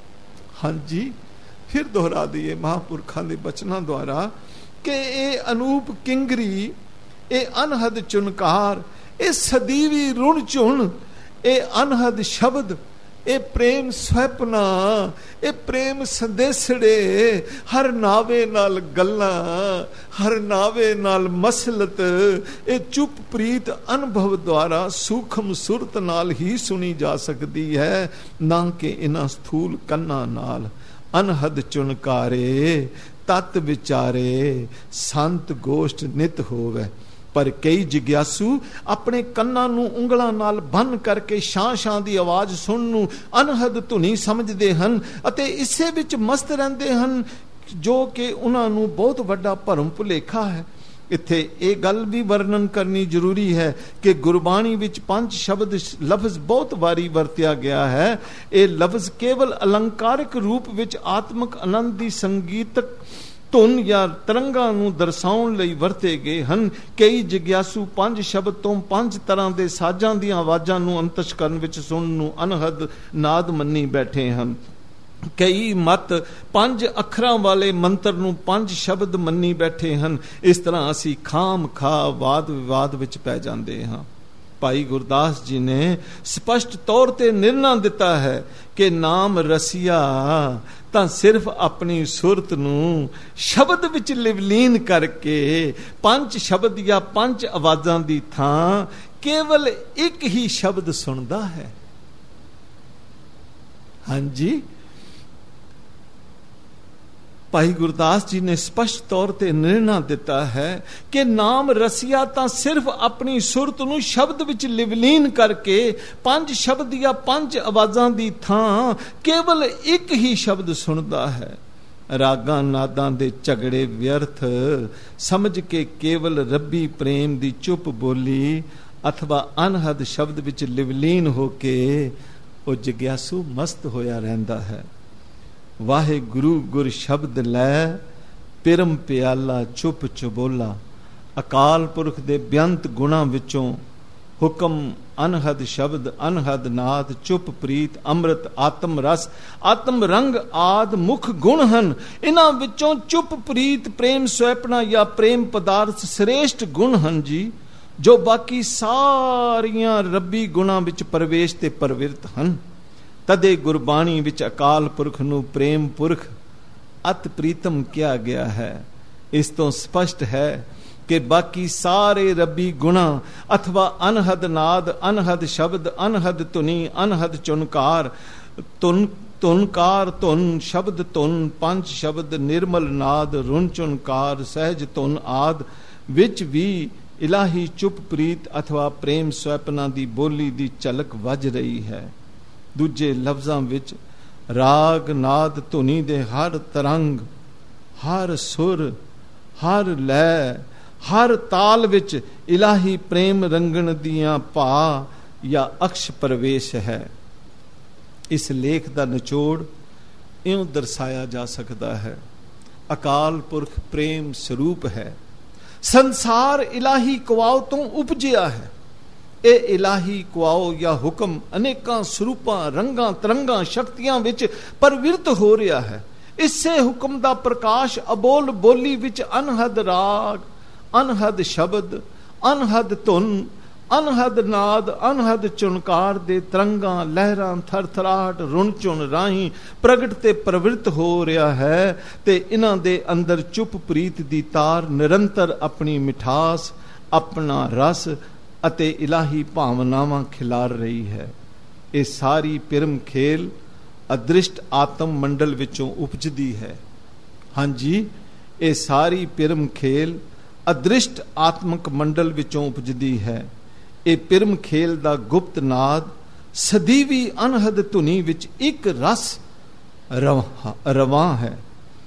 ਹਾਂਜੀ, ਫਿਰ ਦੁਹਰਾ ਦਈਏ ਮਹਾਂਪੁਰਖਾਂ ਦੇ ਬਚਨਾਂ ਦੁਆਰਾ ਕਿ ਇਹ ਅਨੂਪ ਕਿੰਗਰੀ, ਇਹ ਅਨਹਦ ਚੁਨਕਾਰ, ਇਹ ਸਦੀਵੀ ਰੁਣ ਚੁਣ, ਇਹ ਅਨਹਦ ਸ਼ਬਦ, ਇਹ ਪ੍ਰੇਮ ਸਵੈਪਨਾ, ਇਹ ਪ੍ਰੇਮ ਸੰਦੇਸੜੇ, ਹਰ ਨਾਵੇ ਨਾਲ ਗੱਲਾਂ, ਹਰ ਨਾਵੇ ਨਾਲ ਮਸਲਤ। ਇਹ ਚੁੱਪ ਪ੍ਰੀਤ ਅਨੁਭਵ ਦੁਆਰਾ ਸੂਖਮ ਸੁਰਤ ਨਾਲ ਹੀ ਸੁਣੀ ਜਾ ਸਕਦੀ ਹੈ, ਨਾ ਕਿ ਇਹਨਾਂ ਸਥੂਲ ਕੰਨਾਂ ਨਾਲ। ਅਨਹਦ ਚੁਨਕਾਰੇ ਤਤ ਵਿਚਾਰੇ, ਸੰਤ ਗੋਸ਼ਟ ਨਿਤ ਹੋਵੇ। ਪਰ ਕਈ ਜਿਗਿਆਸੂ ਆਪਣੇ ਕੰਨਾਂ ਨੂੰ ਉਂਗਲਾਂ ਨਾਲ ਬੰਨ ਕਰਕੇ ਸ਼ਾਂ ਸ਼ਾਂ ਦੀ ਆਵਾਜ਼ ਸੁਣਨ ਨੂੰ ਅਨਹਦ ਧੁਨੀ ਸਮਝਦੇ ਹਨ ਅਤੇ ਇਸੇ ਵਿੱਚ ਮਸਤ ਰਹਿੰਦੇ ਹਨ, ਜੋ ਕਿ ਉਹਨਾਂ ਨੂੰ ਬਹੁਤ ਵੱਡਾ ਭਰਮ ਭੁਲੇਖਾ ਹੈ। ਇੱਥੇ ਇਹ ਗੱਲ ਵੀ ਵਰਣਨ ਕਰਨੀ ਜ਼ਰੂਰੀ ਹੈ ਕਿ ਗੁਰਬਾਣੀ ਵਿੱਚ ਪੰਜ ਸ਼ਬਦ ਲਫ਼ਜ਼ ਬਹੁਤ ਵਾਰੀ ਵਰਤਿਆ ਗਿਆ ਹੈ। ਇਹ ਲਫ਼ਜ਼ ਕੇਵਲ ਅਲੰਕਾਰਿਕ ਰੂਪ ਵਿੱਚ ਆਤਮਿਕ ਆਨੰਦ ਦੀ ਸੰਗੀਤਕ ਧੁਨ ਜਾਂ ਤਰੰਗਾਂ ਨੂੰ ਦਰਸਾਉਣ ਲਈ ਵਰਤੇ ਗਏ ਹਨ। ਕਈ ਜਿਗਿਆਸੂ ਪੰਜ ਸ਼ਬਦ ਤੋਂ ਪੰਜ ਤਰ੍ਹਾਂ ਦੇ ਸਾਜ਼ਾਂ ਦੀਆਂ ਆਵਾਜ਼ਾਂ ਨੂੰ ਅੰਤਸ਼ਕਰਨ ਵਿੱਚ ਸੁਣਨ ਨੂੰ ਅਨਹਦ ਨਾਦ ਮੰਨੀ ਬੈਠੇ ਹਨ। ਕਈ ਮਤ ਪੰਜ ਅੱਖਰਾਂ ਵਾਲੇ ਮੰਤਰ ਨੂੰ ਪੰਜ ਸ਼ਬਦ ਮੰਨੀ ਬੈਠੇ ਹਨ। ਇਸ ਤਰ੍ਹਾਂ ਅਸੀਂ ਖਾਮ ਖਾ ਵਾਦ ਵਿਵਾਦ ਵਿੱਚ ਪੈ ਜਾਂਦੇ ਹਾਂ। ਭਾਈ ਗੁਰਦਾਸ ਜੀ ਨੇ ਸਪਸ਼ਟ ਤੌਰ ਤੇ ਨਿਰਣਾ ਦਿੱਤਾ ਹੈ ਕਿ ਨਾਮ ਰਸੀਆ ਤਾਂ ਸਿਰਫ ਆਪਣੀ ਸੁਰਤ ਨੂੰ ਸ਼ਬਦ ਵਿੱਚ ਲਿਵਲੀਨ ਕਰਕੇ ਪੰਜ ਸ਼ਬਦ ਜਾਂ ਪੰਜ ਆਵਾਜ਼ਾਂ ਦੀ ਥਾਂ ਕੇਵਲ ਇੱਕ ਹੀ ਸ਼ਬਦ ਸੁਣਦਾ ਹੈ। ਹਾਂਜੀ, ਭਾਈ ਗੁਰਦਾਸ ਜੀ ਨੇ ਸਪਸ਼ਟ ਤੌਰ ਤੇ ਨਿਰਣਾ ਦਿੱਤਾ ਹੈ ਕਿ ਨਾਮ ਰਸੀਆ ਤਾਂ ਸਿਰਫ ਆਪਣੀ ਸੁਰਤ ਨੂੰ ਸ਼ਬਦ ਵਿੱਚ ਲਿਵਲੀਨ ਕਰਕੇ ਪੰਜ ਸ਼ਬਦ ਜਾਂ ਪੰਜ ਆਵਾਜ਼ਾਂ ਦੀ ਥਾਂ ਕੇਵਲ ਇੱਕ ਹੀ ਸ਼ਬਦ ਸੁਣਦਾ ਹੈ। ਰਾਗਾਂ ਨਾਦਾਂ ਦੇ ਝਗੜੇ ਵਿਅਰਥ ਸਮਝ ਕੇ ਕੇਵਲ ਰੱਬੀ ਪ੍ਰੇਮ ਦੀ ਚੁੱਪ ਬੋਲੀ ਅਥਵਾ ਅਨਹਦ ਸ਼ਬਦ ਵਿੱਚ ਲਿਵਲੀਨ ਹੋ ਕੇ ਉਹ ਜਿਗਿਆਸੂ ਮਸਤ ਹੋਇਆ ਰਹਿੰਦਾ ਹੈ। ਵਾਹਿਗੁਰੂ ਗੁਰ ਸ਼ਬਦ ਲੈ ਪਿਰਮ ਪਿਆਲਾ ਚੁੱਪ ਚਬੋਲਾ। ਅਕਾਲ ਪੁਰਖ ਦੇ ਬੇਅੰਤ ਗੁਣਾਂ ਵਿੱਚੋਂ ਹੁਕਮ, ਅਨਹਦ ਸ਼ਬਦ, ਅਨਹਦ ਨਾਦ, ਚੁੱਪ ਪ੍ਰੀਤ, ਅੰਮ੍ਰਿਤ, ਆਤਮ ਰਸ, ਆਤਮ ਰੰਗ ਆਦ ਮੁੱਖ ਗੁਣ ਹਨ। ਇਹਨਾਂ ਵਿੱਚੋਂ ਚੁੱਪ ਪ੍ਰੀਤ, ਪ੍ਰੇਮ ਸਵੈਪਨਾ ਜਾਂ ਪ੍ਰੇਮ ਪਦਾਰਥ ਸ੍ਰੇਸ਼ਟ ਗੁਣ ਹਨ ਜੀ, ਜੋ ਬਾਕੀ ਸਾਰੀਆਂ ਰੱਬੀ ਗੁਣਾਂ ਵਿੱਚ ਪ੍ਰਵੇਸ਼ ਤੇ ਪ੍ਰਵਿਰਤ ਹਨ। ਤਦੇ ਗੁਰਬਾਣੀ ਵਿੱਚ ਅਕਾਲ ਪੁਰਖ ਨੂੰ ਪ੍ਰੇਮ ਪੁਰਖ ਅਤ ਪ੍ਰੀਤਮ ਕਿਹਾ ਗਿਆ ਹੈ। ਇਸ ਤੋਂ ਸਪਸ਼ਟ ਹੈ ਕਿ ਬਾਕੀ ਸਾਰੇ ਰੱਬੀ ਗੁਣਾ ਅਥਵਾ ਅਨਹਦ ਨਾਦ, ਅਨਹਦ ਸ਼ਬਦ, ਅਨਹਦ ਧੁਨੀ, ਅਨਹਦ ਚੁਨਕਾਰ, ਧੁਨ ਧੁਨਕਾਰ, ਧੁਨ ਸ਼ਬਦ, ਧੁਨ ਪੰਜ ਸ਼ਬਦ, ਨਿਰਮਲ ਨਾਦ, ਰੁਣ ਚੁਨਕਾਰ, ਸਹਿਜ ਧੁਨ ਆਦ ਵਿੱਚ ਵੀ ਇਲਾਹੀ ਚੁੱਪ ਪ੍ਰੀਤ ਅਥਵਾ ਪ੍ਰੇਮ ਸਵੈਪਨਾ ਦੀ ਬੋਲੀ ਦੀ ਝਲਕ ਵੱਜ ਰਹੀ ਹੈ। ਦੂਜੇ ਲਫ਼ਜ਼ਾਂ ਵਿੱਚ ਰਾਗ ਨਾਦ ਧੁਨੀ ਦੇ ਹਰ ਤਰੰਗ, ਹਰ ਸੁਰ, ਹਰ ਲੈ, ਹਰ ਤਾਲ ਵਿੱਚ ਇਲਾਹੀ ਪ੍ਰੇਮ ਰੰਗਣ ਦੀਆਂ ਭਾ ਜਾਂ ਅਕਸ਼ ਪ੍ਰਵੇਸ਼ ਹੈ। ਇਸ ਲੇਖ ਦਾ ਨਿਚੋੜ ਇਉਂ ਦਰਸਾਇਆ ਜਾ ਸਕਦਾ ਹੈ। ਅਕਾਲ ਪੁਰਖ ਪ੍ਰੇਮ ਸਰੂਪ ਹੈ। ਸੰਸਾਰ ਇਲਾਹੀ ਕੁਆਓ ਤੋਂ ਉਪਜਿਆ ਹੈ। ਇਹ ਇਲਾਹੀ ਕੁਆਓ ਜਾਂ ਹੁਕਮ ਅਨੇਕਾਂ ਸਰੂਪਾਂ, ਰੰਗਾਂ, ਤਰੰਗਾਂ, ਸ਼ਕਤੀਆਂ ਵਿੱਚ ਪ੍ਰਵਿਰਤ ਹੋ ਰਿਹਾ ਹੈ। ਇਸੇ ਹੁਕਮ ਦਾ ਪ੍ਰਕਾਸ਼ ਅਬੋਲ ਬੋਲੀ ਵਿੱਚ ਅਨਹਦ ਰਾਗ, ਅਨਹਦ ਸ਼ਬਦ, ਅਨਹਦ ਧੁਨ, ਅਨਹਦ ਨਾਦ, ਅਨਹਦ ਚੁਨਕਾਰ ਦੇ ਤਰੰਗਾਂ, ਲਹਿਰਾਂ, ਥਰਥਰਾਟ, ਰੁਣ ਚੁਣ ਰਾਹੀਂ ਪ੍ਰਗਟ ਤੇ ਪ੍ਰਵਿਰਤ ਹੋ ਰਿਹਾ ਹੈ ਤੇ ਇਹਨਾਂ ਦੇ ਅੰਦਰ ਚੁੱਪ ਪ੍ਰੀਤ ਦੀ ਤਾਰ ਨਿਰੰਤਰ ਆਪਣੀ ਮਿਠਾਸ, ਆਪਣਾ ਰਸ ਅਤੇ ਇਲਾਹੀ ਭਾਵਨਾਵਾਂ ਖਿਲਾਰ ਰਹੀ ਹੈ। ਇਹ ਸਾਰੀ ਪਿਰਮ ਖੇਲ ਅਦ੍ਰਿਸ਼ਟ ਆਤਮ ਮੰਡਲ ਵਿੱਚੋਂ ਉਪਜਦੀ ਹੈ। ਹਾਂਜੀ, ਇਹ ਸਾਰੀ ਪਿਰਮ ਖੇਲ ਅਦ੍ਰਿਸ਼ਟ ਆਤਮਕ ਮੰਡਲ ਵਿੱਚੋਂ ਉਪਜਦੀ ਹੈ। ਇਹ ਪਿਰਮ ਖੇਲ ਦਾ ਗੁਪਤ ਨਾਦ ਸਦੀਵੀ ਅਨਹਦ ਧੁਨੀ ਵਿੱਚ ਇੱਕ ਰਸ ਰਵਾਂ ਹੈ।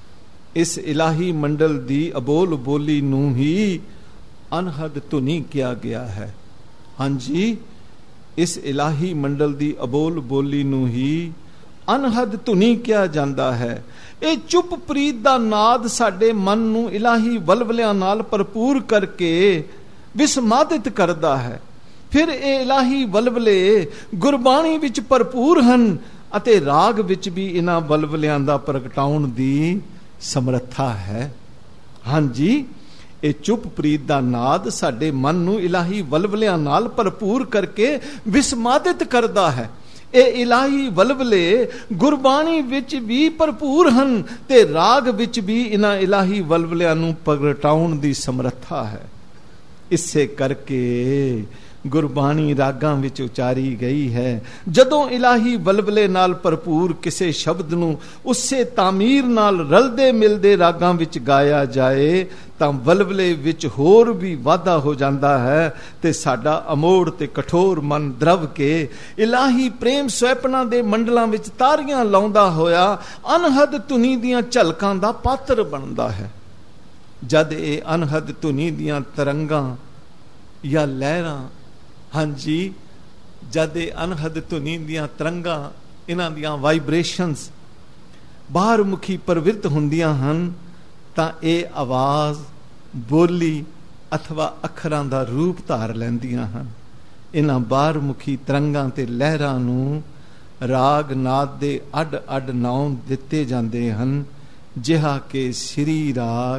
ਇਸ ਇਲਾਹੀ ਮੰਡਲ ਦੀ ਅਬੋਲ ਬੋਲੀ ਨੂੰ ਹੀ ਅਨਹਦ ਧੁਨੀ ਕਿਹਾ ਗਿਆ ਹੈ। ਹਾਂਜੀ, ਇਸ ਇਲਾਹੀ ਮੰਡਲ ਦੀ ਅਬੋਲ ਬੋਲੀ ਨੂੰ ਹੀ ਅਨਹਦ ਧੁਨੀ ਕਿਹਾ ਜਾਂਦਾ ਹੈ। ਇਹ ਚੁੱਪ ਪ੍ਰੀਤ ਦਾ ਨਾਦ ਸਾਡੇ ਮਨ ਨੂੰ ਇਲਾਹੀ ਵਲਵਲਿਆਂ ਨਾਲ ਭਰਪੂਰ ਕਰਕੇ ਵਿਸਮਾਦਿਤ ਕਰਦਾ ਹੈ। ਫਿਰ ਇਹ ਇਲਾਹੀ ਵਲਵਲੇ ਗੁਰਬਾਣੀ ਵਿੱਚ ਭਰਪੂਰ ਹਨ ਅਤੇ ਰਾਗ ਵਿੱਚ ਵੀ ਇਹਨਾਂ ਵਲਵਲਿਆਂ ਦਾ ਪ੍ਰਗਟਾਉਣ ਦੀ ਸਮਰੱਥਾ ਹੈ। ਹਾਂਜੀ, ਇਹ ਚੁੱਪ ਪ੍ਰੀਤ ਦਾ ਨਾਦ ਸਾਡੇ ਮਨ ਨੂੰ ਇਲਾਹੀ ਵਲਵਲਿਆਂ ਨਾਲ ਭਰਪੂਰ ਕਰਕੇ ਵਿਸਮਾਦਿਤ ਕਰਦਾ ਹੈ। ਇਹ ਇਲਾਹੀ ਵਲਵਲੇ ਗੁਰਬਾਣੀ ਵਿੱਚ ਵੀ ਭਰਪੂਰ ਹਨ ਤੇ ਰਾਗ ਵਿੱਚ ਵੀ ਇਹਨਾਂ ਇਲਾਹੀ ਵਲਵਲਿਆਂ ਨੂੰ ਪ੍ਰਗਟਾਉਣ ਦੀ ਸਮਰੱਥਾ ਹੈ। ਇਸੇ ਕਰਕੇ ਗੁਰਬਾਣੀ ਰਾਗਾਂ ਵਿੱਚ ਉਚਾਰੀ ਗਈ ਹੈ। ਜਦੋਂ ਇਲਾਹੀ ਵਲਵਲੇ ਨਾਲ ਭਰਪੂਰ ਕਿਸੇ ਸ਼ਬਦ ਨੂੰ ਉਸੇ ਤਾਮੀਰ ਨਾਲ ਰਲਦੇ ਮਿਲਦੇ ਰਾਗਾਂ ਵਿੱਚ ਗਾਇਆ ਜਾਏ ਤਾਂ ਵਲਵਲੇ ਵਿੱਚ ਹੋਰ ਵੀ ਵਾਧਾ ਹੋ ਜਾਂਦਾ ਹੈ ਤੇ ਸਾਡਾ ਅਮੋੜ ਤੇ ਕਠੋਰ ਮਨ ਦਰਵ ਕੇ ਇਲਾਹੀ ਪ੍ਰੇਮ ਸਵੈਪਨਾ ਦੇ ਮੰਡਲਾਂ ਵਿੱਚ ਤਾਰੀਆਂ ਲਾਉਂਦਾ ਹੋਇਆ ਅਨਹਦ ਧੁਨੀ ਦੀਆਂ ਝਲਕਾਂ ਦਾ ਪਾਤਰ ਬਣਦਾ ਹੈ। ਜਦ ਇਹ ਅਨਹਦ ਧੁਨੀ ਦੀਆਂ ਤਰੰਗਾਂ ਜਾਂ ਲਹਿਰਾਂ, ਹਾਂਜੀ, ਜਦ ਇਹ ਅਨਹਦ ਧੁਨੀ ਦੀਆਂ ਤਰੰਗਾਂ, ਇਹਨਾਂ ਦੀਆਂ ਵਾਈਬ੍ਰੇਸ਼ਨਸ ਬਾਹਰ ਮੁਖੀ ਪ੍ਰਵਿਰਤ ਹੁੰਦੀਆਂ ਹਨ ਤਾਂ ਇਹ ਆਵਾਜ਼, ਬੋਲੀ ਅਥਵਾ ਅੱਖਰਾਂ ਦਾ ਰੂਪ ਧਾਰ ਲੈਂਦੀਆਂ ਹਨ। ਇਹਨਾਂ ਬਾਹਰ ਮੁਖੀ ਤਰੰਗਾਂ ਤੇ ਲਹਿਰਾਂ ਨੂੰ ਰਾਗ ਨਾਦ ਦੇ ਅੱਡ ਅੱਡ ਨਾਮ ਦਿੱਤੇ ਜਾਂਦੇ ਹਨ, ਜਿਹਾ ਕਿ ਸ੍ਰੀ ਰਾਗ,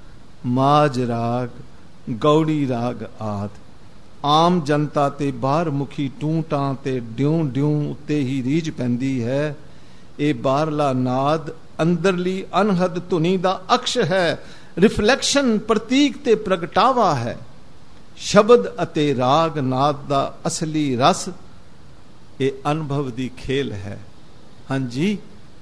ਮਾਜ ਰਾਗ, ਗੌੜੀ ਰਾਗ ਆਦਿ। ਆਮ ਜਨਤਾ ਤੇ ਬਾਹਰ ਮੁਖੀ ਟੂਟਾਂ ਤੇ ਡਿਉਂ ਡਿਉਂ ਉੱਤੇ ਹੀ ਰੀਝ ਪੈਂਦੀ ਹੈ। ਇਹ ਬਾਹਰਲਾ ਨਾਦ ਅੰਦਰਲੀ ਅਨਹਦ ਧੁਨੀ ਦਾ ਅਕਸ਼ ਹੈ, ਰਿਫਲੈਕਸ਼ਨ, ਪ੍ਰਤੀਕ ਤੇ ਪ੍ਰਗਟਾਵਾ ਹੈ। ਸ਼ਬਦ ਅਤੇ ਰਾਗ ਨਾਦ ਦਾ ਅਸਲੀ ਰਸ ਇਹ ਅਨੁਭਵ ਦੀ ਖੇਲ ਹੈ। ਹਾਂਜੀ,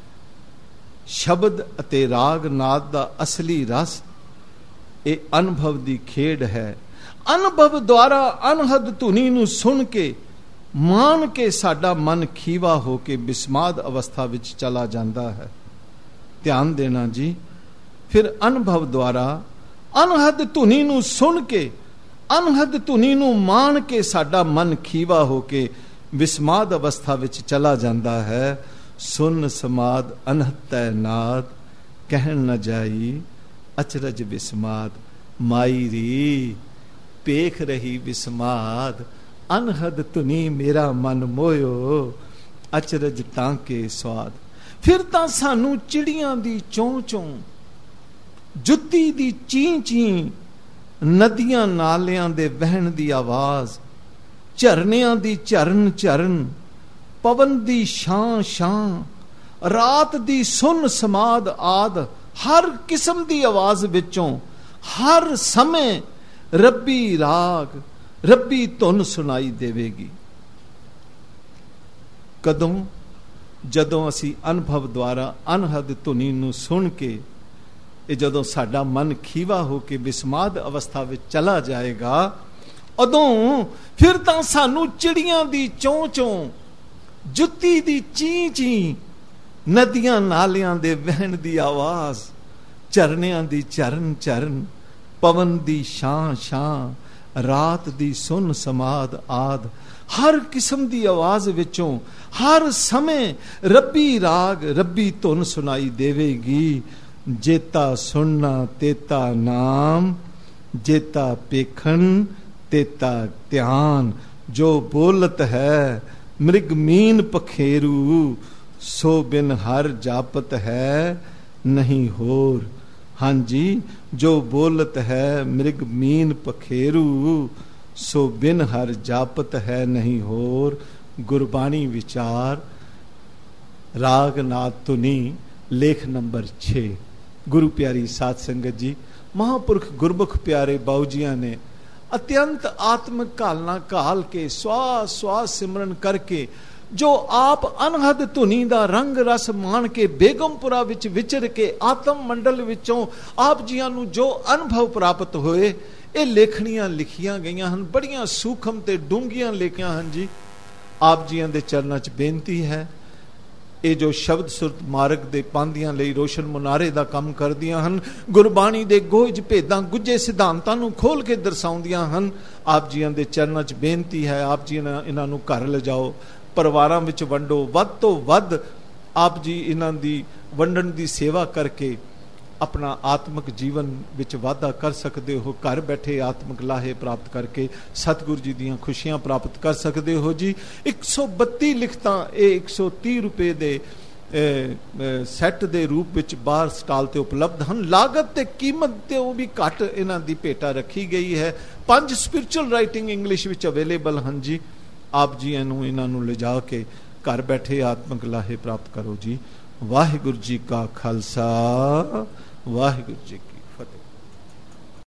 ਸ਼ਬਦ ਅਤੇ ਰਾਗ ਨਾਦ ਦਾ ਅਸਲੀ ਰਸ ਇਹ ਅਨੁਭਵ ਦੀ ਖੇਡ ਹੈ। ਅਨੁਭਵ ਦੁਆਰਾ ਅਨਹਦ ਧੁਨੀ ਨੂੰ ਸੁਣ ਕੇ, ਮਾਣ ਕੇ ਸਾਡਾ ਮਨ ਖੀਵਾ ਹੋ ਕੇ ਬਿਸਮਾਦ ਅਵਸਥਾ ਵਿੱਚ ਚਲਾ ਜਾਂਦਾ ਹੈ। ਧਿਆਨ ਦੇਣਾ ਜੀ। ਫਿਰ ਅਨੁਭਵ ਦੁਆਰਾ ਅਨਹਦ ਧੁਨੀ ਨੂੰ ਸੁਣ ਕੇ, ਅਨਹਦ ਧੁਨੀ ਨੂੰ ਮਾਣ ਕੇ ਸਾਡਾ ਮਨ ਖੀਵਾ ਹੋ ਕੇ ਵਿਸਮਾਦ ਅਵਸਥਾ ਵਿੱਚ ਚਲਾ ਜਾਂਦਾ ਹੈ। ਸੁਨ ਸਮਾਦ ਅਨਹਤੈ ਨਾਦ, ਕਹਿਣ ਨਾ ਜਾਈ ਅਚਰਜ ਵਿਸਮਾਦ। ਮਾਈ ਰੀ ਪੇਖ ਰਹੀ ਵਿਸਮਾਦ, ਅਨਹਦ ਧੁਨੀ ਮੇਰਾ ਮਨ ਮੋਇਓ, ਅਚਰਜ ਤਾਂ ਕੇ ਸਵਾਦ। ਫਿਰ ਤਾਂ ਸਾਨੂੰ ਚਿੜੀਆਂ ਦੀ ਚੋਂ ਚੋਂ, ਜੁੱਤੀ ਦੀ ਚੀਂ ਚੀਂ, ਨਦੀਆਂ ਨਾਲਿਆਂ ਦੇ ਵਹਿਣ ਦੀ ਆਵਾਜ਼, ਝਰਨਿਆਂ ਦੀ ਝਰਨ ਝਰਨ, ਪਵਨ ਦੀ ਛਾਂ ਛਾਂ, ਰਾਤ ਦੀ ਸੁਨ ਸਮਾਦ ਆਦ, ਹਰ ਕਿਸਮ ਦੀ ਆਵਾਜ਼ ਵਿੱਚੋਂ ਹਰ ਸਮੇਂ ਰੱਬੀ ਰਾਗ, ਰੱਬੀ ਧੁਨ ਸੁਣਾਈ ਦੇਵੇਗੀ। ਕਦੋਂ? ਜਦੋਂ ਅਸੀਂ ਅਨੁਭਵ ਦੁਆਰਾ ਅਨਹਦ ਧੁਨੀ ਨੂੰ ਸੁਣ ਕੇ, ਇਹ ਜਦੋਂ ਸਾਡਾ ਮਨ ਖੀਵਾ ਹੋ ਕੇ ਵਿਸਮਾਦ ਅਵਸਥਾ ਵਿੱਚ ਚਲਾ ਜਾਏਗਾ, ਉਦੋਂ ਫਿਰ ਤਾਂ ਸਾਨੂੰ ਚਿੜੀਆਂ ਦੀ ਚੋਂ ਚੋਂ, ਜੁੱਤੀ ਦੀ ਚੀਂ ਚੀਂ, ਨਦੀਆਂ ਨਾਲਿਆਂ ਦੇ ਵਹਿਣ ਦੀ ਆਵਾਜ਼, ਝਰਨਿਆਂ ਦੀ ਝਰਨ ਝਰਨ, ਪਵਨ ਦੀ ਛਾਂ ਛਾਂ, ਰਾਤ ਦੀ ਸੁਨ ਸਮਾਦ ਆਦ, ਹਰ ਕਿਸਮ ਦੀ ਆਵਾਜ਼ ਵਿੱਚੋਂ ਹਰ ਸਮੇਂ ਰੱਬੀ ਰਾਗ, ਰੱਬੀ ਧੁਨ ਸੁਣਾਈ ਦੇਵੇਗੀ। ਜੇਤਾ ਸੁਣਨਾ ਤੇਤਾ ਨਾਮ, ਜੇਤਾ ਪੇਖਣ ਤੇਤਾ ਧਿਆਨ। ਜੋ ਬੋਲਤ ਹੈ ਮ੍ਰਿਗ ਮੀਨ ਪਖੇਰੂ, ਸੋ ਬਿਨ ਹਰ ਜਾਪਤ ਹੈ ਨਹੀਂ ਹੋਰ। ਹਾਂਜੀ, ਜੋ ਬੋਲਤ ਹੈ ਮ੍ਰਿਗ ਮੀਨ ਪਖੇਰੂ, ਸੋ ਬਿਨ ਹਰ ਜਾਪਤ ਹੈ ਨਹੀਂ ਹੋਰ। ਗੁਰਬਾਣੀ ਵਿਚਾਰ, ਰਾਗ ਨਾਦ ਧੁਨੀ, ਲੇਖ ਨੰਬਰ ਛੇ। ਗੁਰੂ ਪਿਆਰੀ ਸਾਧ ਸੰਗਤ ਜੀ, ਮਹਾਂਪੁਰਖ ਗੁਰਮੁਖ ਪਿਆਰੇ ਬਾਊ ਜੀਆਂ ਨੇ ਅਤਿਅੰਤ ਆਤਮਿਕ ਘਾਲਨਾ ਘਾਲ ਕੇ, ਸਵਾਸ ਸਵਾਸ ਸਿਮਰਨ ਕਰਕੇ, ਜੋ ਆਪ ਅਨਹਦ ਧੁਨੀ ਦਾ ਰੰਗ ਰਸ ਮਾਣ ਕੇ ਬੇਗਮਪੁਰਾ ਵਿੱਚ ਵਿਚਰ ਕੇ ਆਤਮ ਮੰਡਲ ਵਿੱਚੋਂ ਆਪ ਜੀਆਂ ਨੂੰ ਜੋ ਅਨੁਭਵ ਪ੍ਰਾਪਤ ਹੋਏ, ਇਹ ਲੇਖਣੀਆਂ ਲਿਖੀਆਂ ਗਈਆਂ ਹਨ। ਬੜੀਆਂ ਸੂਖਮ ਤੇ ਡੂੰਘੀਆਂ ਲਿਖੀਆਂ ਹਨ ਜੀ। ਆਪ ਜੀਆਂ ਦੇ ਚਰਨਾਂ 'ਚ ਬੇਨਤੀ ਹੈ, ਇਹ ਜੋ ਸ਼ਬਦ ਸੁਰਤ ਮਾਰਗ ਦੇ ਪਾਂਧਿਆਂ ਲਈ ਰੋਸ਼ਨ ਮੁਨਾਰੇ ਦਾ ਕੰਮ ਕਰਦੀਆਂ ਹਨ, ਗੁਰਬਾਣੀ ਦੇ ਗੋਝ ਭੇਦਾਂ ਗੁੱਝੇ ਸਿਧਾਂਤਾਂ ਨੂੰ ਖੋਲ ਕੇ ਦਰਸਾਉਂਦੀਆਂ ਹਨ, ਆਪ ਜੀਆਂ ਦੇ ਚਰਨਾਂ 'ਚ ਬੇਨਤੀ ਹੈ, ਆਪ ਜੀ ਇਹਨਾਂ ਨੂੰ ਘਰ ਲਿਜਾਓ, ਪਰਿਵਾਰਾਂ ਵਿੱਚ ਵੰਡੋ। ਵੱਧ ਤੋਂ ਵੱਧ ਆਪ ਜੀ ਇਹਨਾਂ ਦੀ ਵੰਡਣ ਦੀ ਸੇਵਾ ਕਰਕੇ ਆਪਣਾ ਆਤਮਿਕ ਜੀਵਨ ਵਿੱਚ ਵਾਧਾ ਕਰ ਸਕਦੇ ਹੋ। ਘਰ ਬੈਠੇ ਆਤਮਿਕ ਲਾਹੇ ਪ੍ਰਾਪਤ ਕਰਕੇ ਸਤਿਗੁਰੂ ਜੀ ਦੀਆਂ ਖੁਸ਼ੀਆਂ ਪ੍ਰਾਪਤ ਕਰ ਸਕਦੇ ਹੋ ਜੀ। ਇੱਕ ਸੌ ਬੱਤੀ ਲਿਖਤਾਂ ਇਹ ਇੱਕ ਸੌ ਤੀਹ ਰੁਪਏ ਦੇ ਸੈੱਟ ਦੇ ਰੂਪ ਵਿੱਚ ਬਾਹਰ ਸਟਾਲ ਤੇ ਉਪਲਬਧ ਹਨ। ਲਾਗਤ ਤੇ ਕੀਮਤ ਤੇ ਉਹ ਵੀ ਘੱਟ ਇਹਨਾਂ ਦੀ ਭੇਟਾ ਰੱਖੀ ਗਈ ਹੈ। ਪੰਜ ਸਪਿਰਚੁਅਲ ਰਾਈਟਿੰਗ ਇੰਗਲਿਸ਼ ਵਿੱਚ ਅਵੇਲੇਬਲ ਹਨ ਜੀ। ਆਪ ਜੀ ਇਹਨੂੰ ਇਹਨਾਂ ਨੂੰ ਲਿਜਾ ਕੇ ਘਰ ਬੈਠੇ ਆਤਮਿਕ ਲਾਹੇ ਪ੍ਰਾਪਤ ਕਰੋ ਜੀ। ਵਾਹਿਗੁਰੂ ਜੀ ਕਾ ਖਾਲਸਾ, ਵਾਹਿਗੁਰੂ ਜੀ ਕੀ